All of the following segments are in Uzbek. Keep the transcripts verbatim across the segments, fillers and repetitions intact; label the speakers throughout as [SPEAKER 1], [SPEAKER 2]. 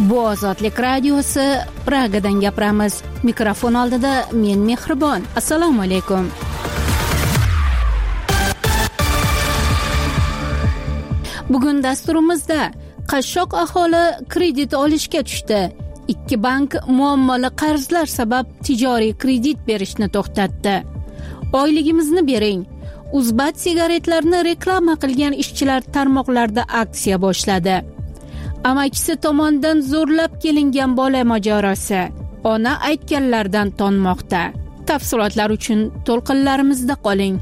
[SPEAKER 1] Bu Ozodlik radiosi, Pragadan gapiramiz. Mikrofon oldida men Mehribon. Assalomu alaykum. Bugun dasturimizda qashshoq aholi kredit olishga tushdi. Ikki bank muammoli qarzlar sabab tijoriy kredit berishni to'xtatdi. Oyligimizni bering. Uzbat sigaretlarni reklama qilgan ishchilar tarmoqlarda aksiya boshladi. Amakisi tomonidan zo'rlab kelingan bola mojarosi. Ona aytganlardan tonmoqda. Tafsilotlar uchun to'lqinlarimizda qoling.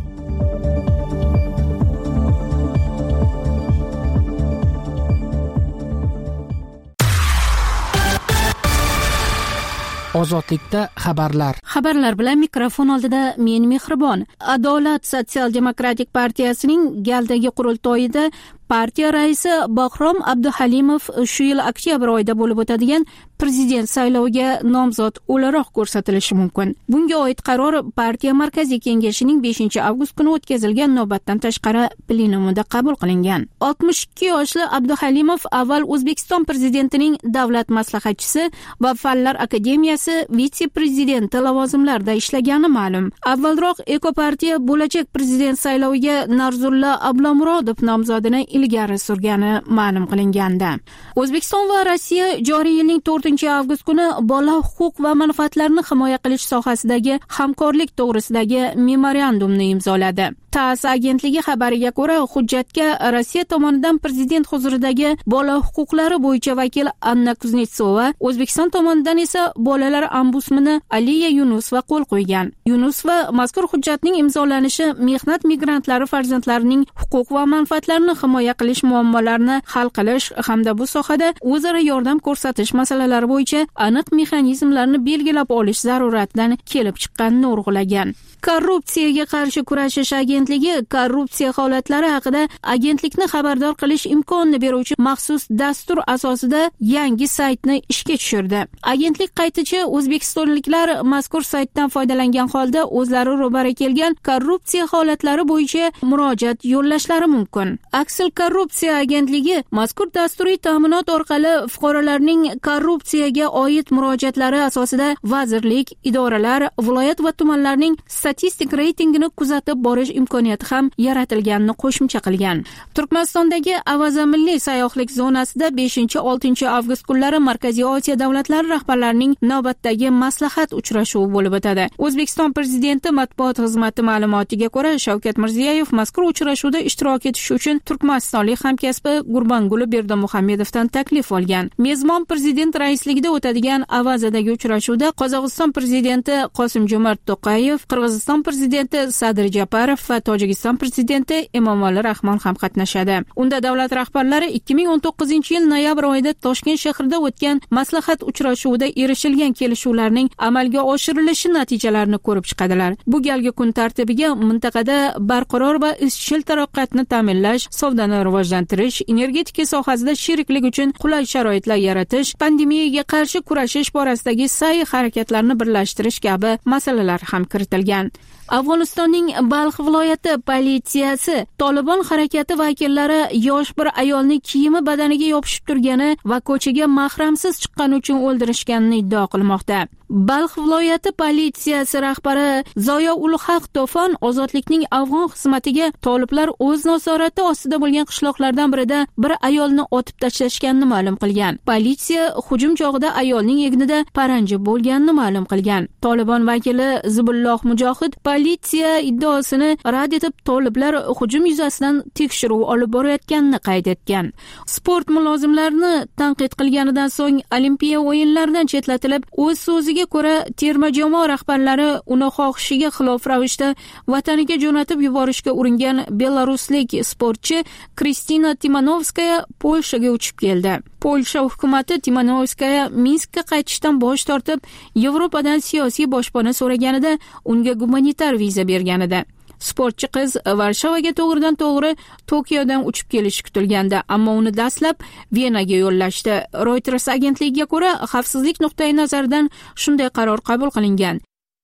[SPEAKER 2] Ozodlikda xabarlar. Xabarlar
[SPEAKER 1] bilan mikrofon oldida men Mehribon. Adolat sotsial-demokratik partiyasining galdagi qurultoyida partiya raisi Bahrom Abduhalimov shu yil oktyabr oyida bo'lib o'tadigan prezident sayloviga nomzod o'laroq ko'rsatilishi mumkin. Bunga oid qaror partiya markaziy kengashining beshinchi avgust kuni o'tkazilgan navbatdan tashqari plenumida qabul qilingan. oltmish ikki yoshli Abduhalimov avval O'zbekiston prezidentining davlat maslahatchisi va Fanlar akademiyasi vitse-prezidenti lavozimlarida ishlagani ma'lum. Avvalroq Ekopartiya bo'lajak prezident sayloviga Narzulla Ablomurodov nomzodini ilgari surgani ma'lum qilingandi. O'zbekiston va Rossiya joriy yilning to'rtinchi avgust kuni bola huquq va manfaatlarini himoya qilish sohasidagi hamkorlik to'g'risidagi memorandumni imzoladi. TASS agentligi xabariga ko'ra, hujjatga Rossiya tomonidan prezident huzuridagi bola huquqlari bo'yicha vakil Anna Kuznetsova, O'zbekiston tomonidan esa bolalar ombudsmani Aliya Yunusova qo'l qo'ygan. Yunusova mazkur hujjatning imzolanishi mehnat migrantlari farzandlarining huquq va manfaatlarini himoya qilish muammolarini hal qilish hamda bu sohada o'zaro yordam ko'rsatish masalalari bo'yicha aniq mexanizmlarni belgilab olish zaruratidan kelib chiqqanini urg'ulagan. Korrupsiyaga qarshi kurashish agentligi korrupsiya holatlari haqida agentlikni xabardor qilish imkonini beruvchi maxsus dastur asosida yangi saytni ishga tushirdi. Agentlik qaytichi o'zbekistonliklar mazkur saytdan foydalangan holda o'zlari ro'bara kelgan korrupsiya holatlari bo'yicha murojaat yo'llashlari mumkin. Aksil korrupsiya agentligi mazkur dasturiy ta'minot orqali fuqarolarning korrupsiyaga oid murojaatlari asosida vazirlik, idoralar, viloyat va tumanlarning statistik reytingini kuzatib borish imkoniyati ham yaratilganini qo'shimcha qilgan. Turkmanistondagi Avaza milliy sayyohlik zonasida beshinchi oltinchi avgust kunlari Markaziy Osiyo davlatlari rahbarlarining navbatdagi maslahat uchrashuvi bo'lib o'tadi. O'zbekiston prezidenti matbuot xizmati ma'lumotiga ko'ra, Shavkat Mirziyoyev mazkur uchrashuvda ishtirok etish uchun turkmanistonlik hamkasbi Gurbanguli Berdimuhammedovdan taklif olgan. Mezbon prezident raisligida o'tadigan Avazadagi uchrashuvda Qozog'iston prezidenti Qosim-Jo'mart To'qayev, Qirg'iziston prezidenti Sadir Japarov va Tojikiston prezidenti Emomali Rahmon ham qatnashadi. Unda davlat rahbarlari ikki ming o'n to'qqizinchi yil noyabr oyida Toshkent shahrida o'tgan maslahat uchrashuvida erishilgan kelishuvlarning amalga oshirilishi natijalarini ko'rib chiqadilar. Bu galgi kun tartibiga mintaqada barqaror va izchil taraqqiyotni ta'minlash, savdoni rivojlantirish, energetika sohasida sheriklik uchun qulay sharoitlar yaratish, pandemiyaga qarshi kurashish borasidagi sa'y harakatlarni birlashtirish kabi masalalar ham kiritilgan. Afg'onistonning Balx viloyati politsiyasi Tolibon harakati vakillari yosh bir ayolni kiyimi badaniga yopishib turgani va ko'chaga mahramsiz chiqqani uchun o'ldirishganini iddao qilmoqda. Balx viloyati politsiyasi rahbari Zoya Ulhaq To'fon ozodlikning afg'on xizmatiga toliblar o'z nazorati ostida bo'lgan qishloqlardan birida bir ayolni otib tashlashganini ma'lum qilgan. Politsiya hujum chog'ida ayolning egnida paranji bo'lganini ma'lum qilgan. Tolibon vakili Zibulloh Mujohid politsiya iddaosini rad etib, toliblar hujum yuzasidan tekshiruv olib borayotganini qayd etgan. Sport mulozimlarini tanqid qilganidan so'ng Olimpiya o'yinlaridan chetlatilib, o'z so'ziga ko'ra terma jamoa rahbarlari uni xohishiga xilof ravishda vataniga jo'natib yuborishga uringan belaruslik sportchi Kristina Timanovskaya Polshaga uchib keldi. Polsha hukumati Timanovskaya Minskka qaytishdan bosh tortib, Yevropadan siyosiy boshpana so'raganida unga gumanitar viza bergan edi. Sportchi qiz Varshavaga to'g'ridan to'g'ri Tokiodan uchib kelishi kutilganda, ammo uni dastlab Venaga yo'llashdi. Reuters agentligiga ko'ra, xavfsizlik nuqtai nazaridan shunday qaror qabul qilingan.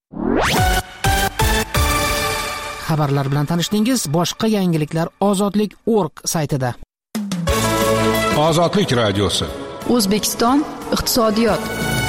[SPEAKER 2] Xabarlar bilan tanishdingiz. Boshqa yangiliklar ozodlik точка org saytida.
[SPEAKER 3] Ozodlik radiosi.
[SPEAKER 4] O'zbekiston
[SPEAKER 3] iqtisodiyot.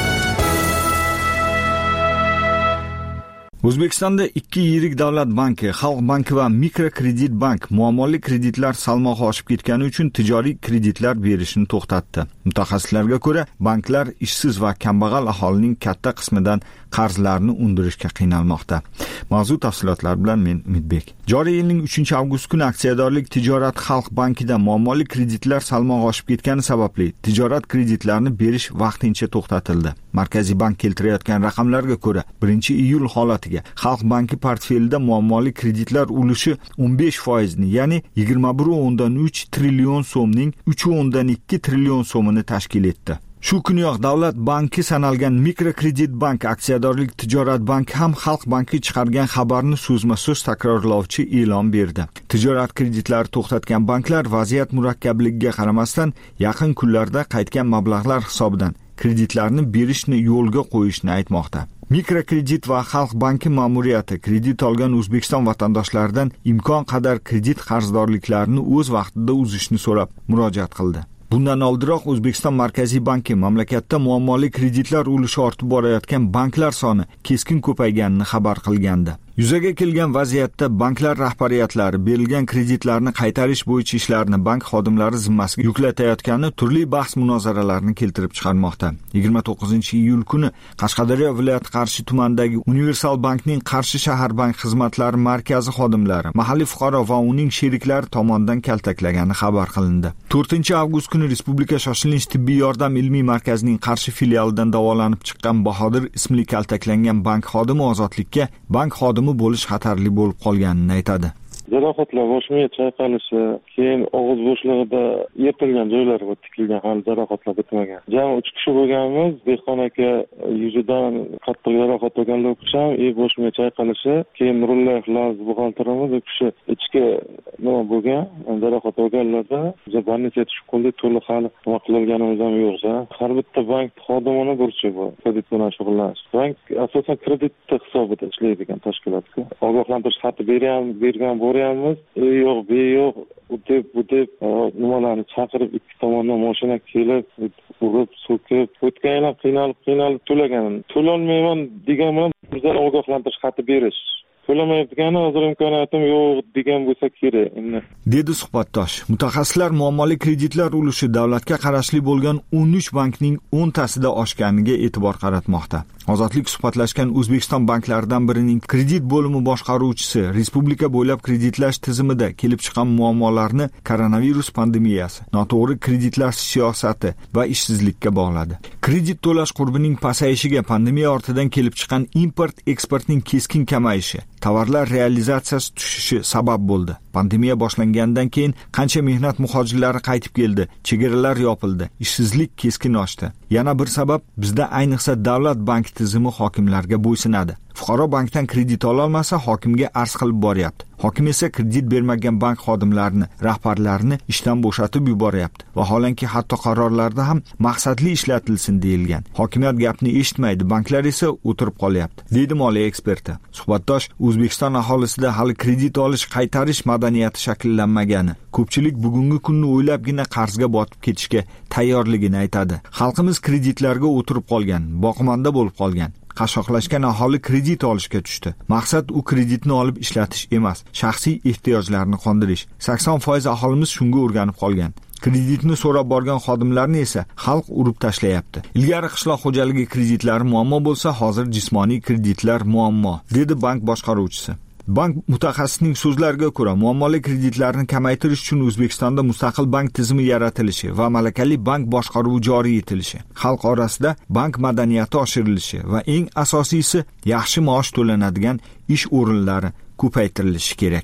[SPEAKER 4] O'zbekistonda ikki yirik davlat banki, Xalq banki va Mikrokredit bank muammoli kreditlar salmog'i oshib ketgani uchun tijoriy kreditlar berishni to'xtatdi. Mutaxassislarga ko'ra, banklar ishsiz va kambag'al aholining katta qismidan qarzlarni undirishga qiynalmoqda. Mavzu tafsilotlar bilan men Umidbek. Joriy yilning uchinchi avgust kuni aksiyadorlik tijorat Xalq bankida muammoli kreditlar salmog'i oshib ketgani sababli tijorat kreditlarini berish vaqtincha to'xtatildi. Markaziy bank keltirayotgan raqamlarga ko'ra, birinchi iyul holatiga Xalq banki portfelida muammoli kreditlar ulushi o'n besh foizni, ya'ni yigirma bir o'ndan uch trillion so'mning uch o'ndan ikki trillion so'mini tashkil etdi. Shu kuniyoq davlat banki sanalgan Mikrokredit bank aksiyadorlik tijorat banki ham Xalq banki chiqargan xabarni so'zma-so'z takrorlovchi e'lon berdi. Tijorat kreditlari to'xtatgan banklar vaziyat murakkabligiga qaramasdan yaqin kunlarda qaytgan mablag'lar hisobidan kreditlarni berishni yo'lga qo'yishni aytmoqda. Mikrokredit va Xalq banki ma'muriyati kredit olgan O'zbekiston vatandoshlaridan imkon qadar kredit qarzdorliklarini o'z vaqtida uzishni so'rab murojaat qildi. Bundan oldinroq O'zbekiston Markaziy banki mamlakatda muammoli kreditlar ulushi ortib borayotgan banklar soni keskin ko'payganini xabar qilgandi. Yuzaga kelgan vaziyatda banklar rahbariyatlari berilgan kreditlarni qaytarish bo'yicha ishlarni bank xodimlari zimmasiga yuklatayotgani turli bahs munozaralarni keltirib chiqarmoqda. yigirma to'qqizinchi iyul kuni Qashqadaryo viloyati Qarshi tumanidagi Universal bankning Qarshi shahar bank xizmatlari markazi xodimlari mahalliy fuqaro va uning sheriklari tomonidan kaltaklagani xabar qilindi. to'rtinchi avgust kuni Respublika shoshilinch tibbiy yordam ilmiy markazining Qarshi filialidan davolanib chiqqan Bahodir ismli kaltaklangan bank xodimi ozodlikka bank xodimi bo'lish xatarli bo'lib qolganini aytadi.
[SPEAKER 5] Jarohatlar bosh miya chayqalishi, keyin og'iz bo'shlig'ida yirtilgan joylari va tikilgan hali jarohatlar bitmagan. Jami uch kishi bo'lganmiz. Dehqon aka yuzidan qattiq jarohat olganlar uchun e bosh miya chayqalishi, keyin Nurullayev Laz buxgalterimiz u kishi ichki nima bo'lgan, jarohat olganlarda zabarnicha tushib qoldi, to'liq hali nima qilinganimiz ham yo'q. Har bitta bank xodimini burchi bor, kredit bilan shug'ullanish. Bank asosan kredit hisobida ishlaydigan tashkilotga ogohlantirish xati bergan, bergan bor E yo'q, be yo'q, u deb, bu deb nimalarni chaqirib ikki tomondan mashina kelib, urib, so'kib, o'tganlar qiynalib, qiynalib to'lagan. To'lolmayman degan bilan bizlar ogohlantirish xati berish. To'lamayotgani hozir imkoniyatim yo'q degan bo'lsa kerak.
[SPEAKER 4] Dedi suhbatdosh. Mutaxassislar muammoli kreditlar ulushi davlatga qarashli bo'lgan o'n uch bankning o'ntasida oshganiga e'tibor qaratmoqda. Ozodlik suhbatlashgan O'zbekiston banklaridan birining kredit bo'limi boshqaruvchisi respublika bo'ylab kreditlash tizimida kelib chiqqan muammolarni koronavirus pandemiyasi, noto'g'ri kreditlash siyosati va ishsizlikka bog'ladi. Kredit to'lash qurbining pasayishiga pandemiya ortidan kelib chiqqan import-eksportning keskin kamayishi, tovarlar realizatsiyasi tushishi sabab bo'ldi. Pandemiya boshlangandan keyin qancha mehnat muhojirlari qaytib keldi, chegaralar yopildi, ishsizlik keskin oshdi. Yana bir sabab bizda ayniqsa davlat bank tizimi hokimlarga bo'ysunadi. Fuqaro bankdan kredit ola olmasa hokimga arz qilib boryapti. Hokim esa kredit bermagan bank xodimlarini, rahbarlarini ishdan bo'shatib yuboryapti. Vaholanki hatto qarorlarda ham maqsadli ishlatilsin deyilgan. Hokimiyat gapni eshitmaydi, banklar esa o'tirib qolyapti, deydi moliya eksperti. Suhbatdosh O'zbekiston aholisida hali kredit olish, qaytarish madaniyati shakllanmagani, ko'pchilik bugungi kunni o'ylabgina qarzga botib ketishga tayyorligini aytadi. Xalqimiz kreditlarga o'tirib qolgan, boqimanda bo'lib qolgan. Qashshoqlashgan aholi kredit olishga tushdi. Maqsad u kreditni olib ishlatish emas, shaxsiy ehtiyojlarni qondirish. sakson foiz aholimiz shunga o'rganib qolgan. Kreditni so'rab borgan xodimlarni esa xalq urib tashlayapti. Ilgari qishloq xo'jaligi kreditlari muammo bo'lsa, hozir jismoniy kreditlar muammo, dedi bank boshqaruvchisi. Bank mutaxassisining so'zlariga ko'ra, muammoli kreditlarni kamaytirish uchun O'zbekistonda mustaqil bank tizimi yaratilishi va malakali bank boshqaruvi joriy etilishi, xalq orasida bank madaniyati oshirilishi va eng asosiysi yaxshi maosh to'lanadigan ish o'rinlari ko'paytirilishi kerak.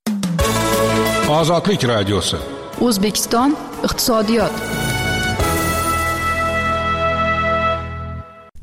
[SPEAKER 6] Ozodlik radiosi.
[SPEAKER 3] O'zbekiston iqtisodiyot.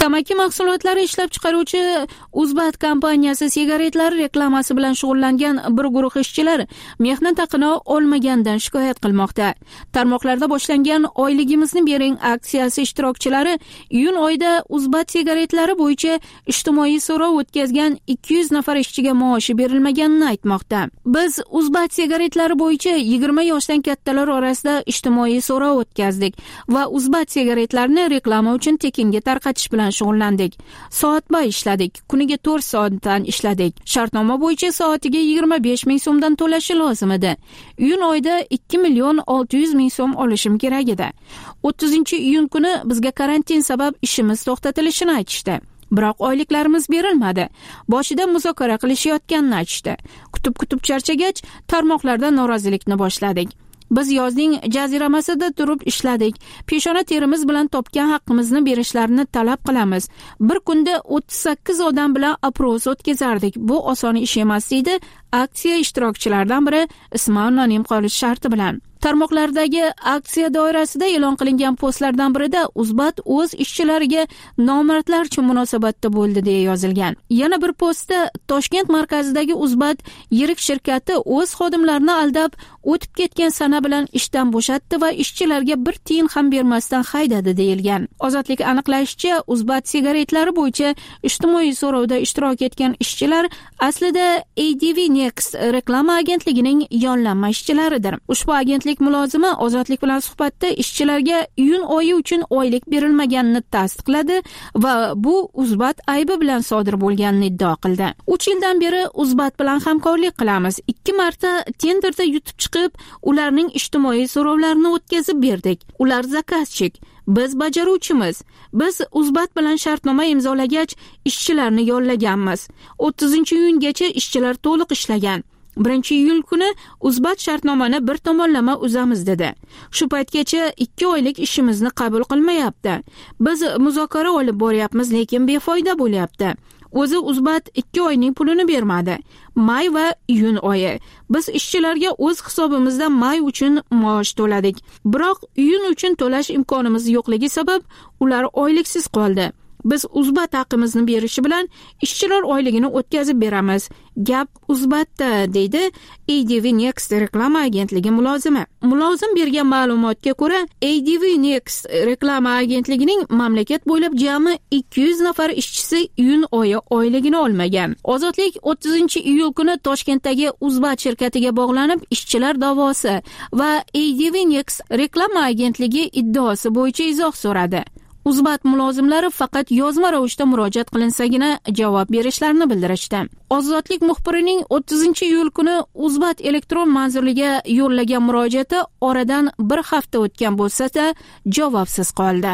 [SPEAKER 1] Tamaki mahsulotlari ishlab chiqaruvchi Uzbat kompaniyasi sigaretlar reklamasi bilan shug'ullangan bir guruh ishchilar mehnat haqini olmagandan shikoyat qilmoqda. Tarmoqlarda boshlangan oyligimizni bering aksiyasi ishtirokchilari iyun oyida Uzbat sigaretlari bo'yicha ijtimoiy so'rov o'tkazgan ikki yuz nafar ishchiga maoshi berilmaganini aytmoqda. Biz Uzbat sigaretlari bo'yicha yigirma yoshdan kattalar orasida ijtimoiy so'rov o'tkazdik va Uzbat sigaretlarini reklama uchun tekinga tarqatish bilan shug'ullandik. Soatbay ishladik, kuniga to'rt soatdan ishladik. Shartnoma bo'yicha soatiga yigirma besh ming so'mdan to'lashi lozim edi. Iyun oyida ikki million olti yuz ming so'm olishim kerak edi. o'ttizinchi iyun kuni bizga karantin sabab ishimiz to'xtatilishini aytishdi. Biroq oyliklarimiz berilmadi. Boshida muzokara qilishayotganini aytishdi. Kutib-kutib charchagach, tarmoqlarda norozilikni boshladik. Biz yozning jaziramasida turib ishladik. Peshona terimiz bilan topgan haqqimizni berishlarini talab qilamiz. Bir kunda o'ttiz sakkiz odam bilan oпрос o'tkazardik. Bu oson ish emas deydi aksiya ishtirokchilaridan biri ismi anonim qolish sharti bilan. Tarmoqlardagi aksiya doirasida e'lon qilingan postlardan birida Uzbat o'z ishchilariga nomardlarcha munosabatda bo'ldi deya yozilgan. Yana bir postda Toshkent markazidagi Uzbat yirik shirkati o'z xodimlarini aldab, o'tib ketgan sana bilan ishdan bo'shatdi va ishchilarga bir tiyin ham bermasdan haydadi deyilgan. Ozodlik aniqlashicha, Uzbat sigaretlari bo'yicha ijtimoiy so'rovda ishtirok etgan ishchilar aslida A D V Next reklama agentligining yollanma ishchilaridir. Ushbu agentlik mulozimi Ozodlik bilan suhbatda ishchilarga iyun oyi uchun oylik berilmaganini tasdiqladi va bu Uzbat aybi bilan sodir bo'lganini iddao qildi. uch yildan beri Uzbat bilan hamkorlik qilamiz. ikki marta tenderda yutib chiqib, ularning ijtimoiy so'rovlarini o'tkazib berdik. Ular zakazchik, biz bajaruvchimiz. Biz Uzbat bilan shartnoma imzolagach, ishchilarni yollaganmiz. o'ttizinchi iyungacha ishchilar to'liq ishlagan. birinchi iyul kuni Uzbat shartnomani bir tomonlama uzamiz dedi. Shu paytgacha ikki oylik ishimizni qabul qilmayapti. Biz muzokara olib boryapmiz, lekin befoyda bo'lyapti. O'zi Uzbat ikki oyning pulini bermadi. May va iyun oyi. Biz ishchilarga o'z hisobimizdan may uchun maosh to'ladik. Biroq iyun uchun to'lash imkonimiz yo'qligi sabab ular oyliksiz qoldi. Biz Uzbat haqimizni berishi bilan ishchilar oyligini o'tkazib beramiz. Gap Uzbatda, deydi A D V Next reklama agentligi mulozimi. Mulozim bergan ma'lumotga ko'ra, A D V Next reklama agentligining mamlakat bo'ylab jami ikki yuz nafar ishchisi iyun oyi oyligini olmagan. Ozodlik o'ttizinchi iyul kuni Toshkentdagi Uzbat shirkatiga bog'lanib ishchilar da'vosi va A D V Next reklama agentligi iddaosi bo'yicha izoh so'radi. Uzbat mulozimlari faqat yozma ravishda murojaat qilinsagina javob berishlarini bildirishdi. Ozodlik muxbirining o'ttizinchi iyul kuni Uzbat elektron manziliga yo'llagan murojaati oradan bir hafta o'tgan bo'lsa-da, javobsiz qoldi.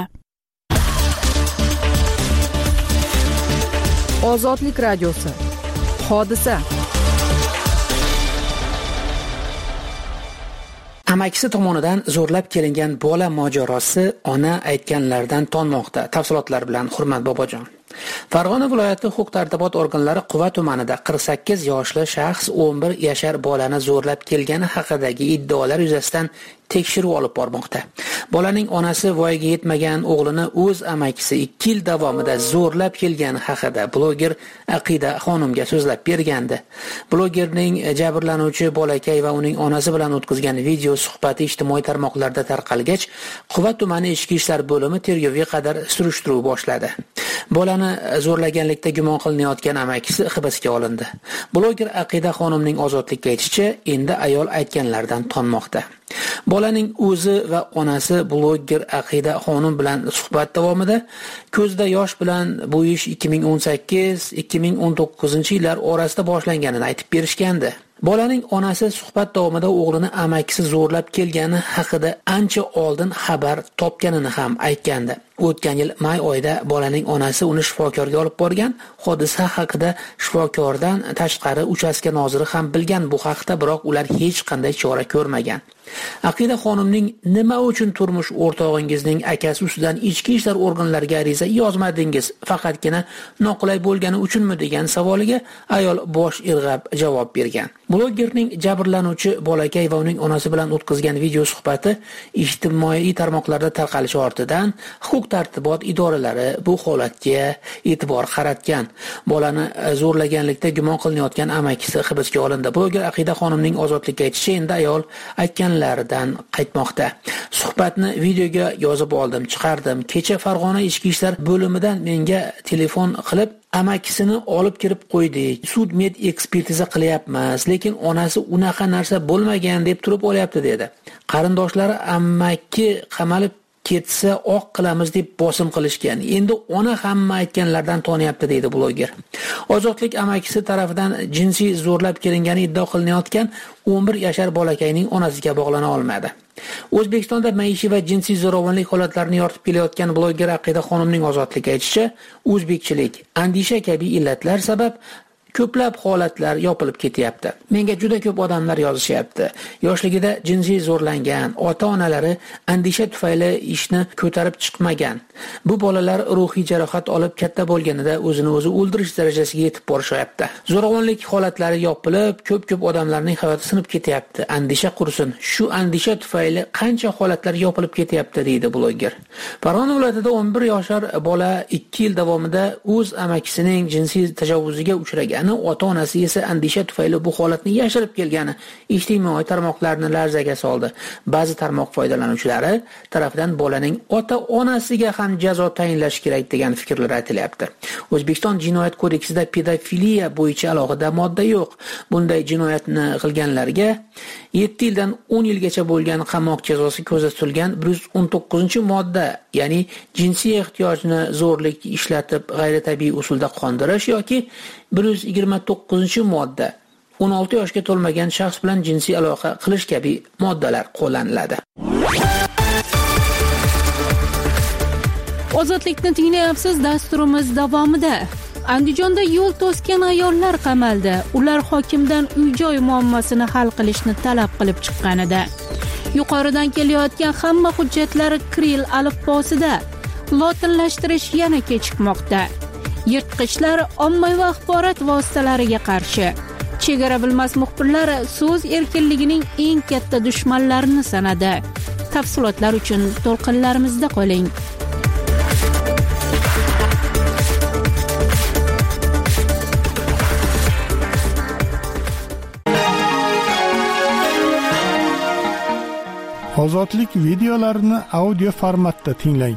[SPEAKER 3] Ozodlik radiosi. Hodisa.
[SPEAKER 2] Amakisi tomonidan zo'rlab kelingan bola mojarosi ona aytganlardan tonmoqda. Tafsilotlar bilan Hurmat Bobojon. Farg'ona viloyati huquq-tartibot organlari Quva tumanida qirq sakkiz yoshli shaxs o'n bir yashar bolani zo'rlab kelgani haqidagi iddaolar yuzasidan tekshiruv olib bormoqda. Bolaning onasi voyaga yetmagan o'g'lini o'z amakisi ikki yil davomida zo'rlab kelgani haqida bloger Aqida xonimga so'zlab bergandi. Blogerning jabrlanuvchi bolakay va uning onasi bilan o'tkazgan video suhbati ijtimoiy tarmoqlarda tarqalgach, Quva tumani ichki ishlar bo'limi tergovga qadar surishtiruv boshladi. Bolani zo'rlaganlikda gumon qilinayotgan amakisi hibsga olindi. Bloger Aqida xonimning Ozodlikka aytishicha, endi ayol aytganlardan tonmoqda. Bolaning o'zi va onasi bloger Aqida xonim bilan suhbat davomida ko'zda yosh bilan bu ish ikki ming o'n sakkiz ikki ming o'n to'qqizinchi yillar orasida boshlanganini aytib berishgandi. Bolaning onasi suhbat davomida o'g'lini amakisi zo'rlab kelgani haqida ancha oldin xabar topganini ham aytgandi. O'tgan yil may oyida bolaning onasi uni shifokorga olib borgan. Hodisa haqida shifokordan tashqari uchastka noziri ham bilgan bu haqda, biroq ular hech qanday chora ko'rmagan. Aqida xonimning nima uchun turmush o'rtog'ingizning akasi ustidan ichki ishlar organlariga ariza yozmadingiz, faqatgina noqulay bo'lgani uchunmi degan savoliga ayol bosh irg'ab javob bergan. Blogerning jabrlanuvchi bolakay va uning onasi bilan o'tkazgan video suhbati ijtimoiy tarmoqlarda tarqalishi ortidan huquq tartibot idoralari bu holatga e'tibor qaratgan. Bolani zo'rlaganlikda gumon qilinayotgan amakisi hibsga olindi. Bloger Aqida xonimning ozodlikka aytishicha, endi ayol aytganlaridan qaytmoqda. Suhbatni videoga yozib oldim, chiqardim. Kecha Farg'ona ichki ishlar bo'limidan menga telefon qilib, amakisini olib kirib qo'ydik. Sud med ekspertiza qilyapmiz, lekin onasi unaqa narsa bo'lmagan deb turib olyapti dedi. Qarindoshlari amaki qamalib ketsa oq qilamiz deb bosim qilishgan. Endi ona hamma aytganlardan tonyapti deydi bloger. Ozodlik amakisi tarafidan jinsiy zo'rlab kelingani iddao qilinayotgan o'n bir yashar bolakayning onasiga bog'lana olmadi. O'zbekistonda maishiy va jinsiy zo'ravonlik holatlarini yoritib kelayotgan bloger Aqida xonimning ozodlik aytishicha, o'zbekchilik, andisha kabi illatlar sabab ko'plab holatlar yopilib ketyapti. Menga juda ko'p odamlar yozishyapti. Yoshligida jinsiy zo'rlangan, ota-onalari andisha tufayli ishni ko'tarib chiqmagan. Bu bolalar ruhiy jarohat olib katta bo'lganida o'zini o'zi o'ldirish darajasiga yetib borishyapti. Zo'ravonlik holatlari yopilib, ko'p-ko'p odamlarning hayoti sinib ketyapti. Andisha qursin. Shu andisha tufayli qancha holatlar yopilib ketyapti deydi bloger. Farg'ona viloyatida o'n bir yoshar bola ikki yil davomida o'z amakisining jinsiy tajovuzga uchragan. Ota-onasi esa andisha tufayli bu holatni yashirib kelgani ijtimoiy tarmoqlarni larzaga soldi. Ba'zi tarmoq foydalanuvchilari tarafidan bolaning ota-onasiga ham jazo tayinlash kerak degan fikrlar aytilyapti. O'zbekiston Jinoyat kodeksida pedofiliya bo'yicha alohida modda yo'q. Bunday jinoyatni qilganlarga yetti yildan o'n yilgacha bo'lgan qamoq jazosi ko'zda tutilgan bir yuz o'n to'qqizinchi modda, ya'ni jinsiy ehtiyojni zo'rlik ishlatib g'ayritabiiy usulda qondirish yoki bir yuz yigirma to'qqizinchi modda, o'n olti yoshga to'lmagan shaxs bilan jinsiy aloqa qilish kabi moddalar qo'llaniladi.
[SPEAKER 1] Ozodlikni tinglayapsiz. Dasturimiz davomida Andijonda yo'l to'sgan ayollar qamaldi. Ular hokimdan uy-joy muammosini hal qilishni talab qilib chiqqanida yuqoridan kelayotgan hamma hujjatlar kiril alifbosida, lotinlashtirish yana kechikmoqda. Yirtqichlar ommaviy axborot vositalariga qarshi. Chegara bilmas muxbirlar so'z erkinligining eng katta dushmanlarini sanadi. Tafsilotlar uchun to'lqinlarimizda qoling.
[SPEAKER 6] Ozodlik videolarini audio formatda tinglang.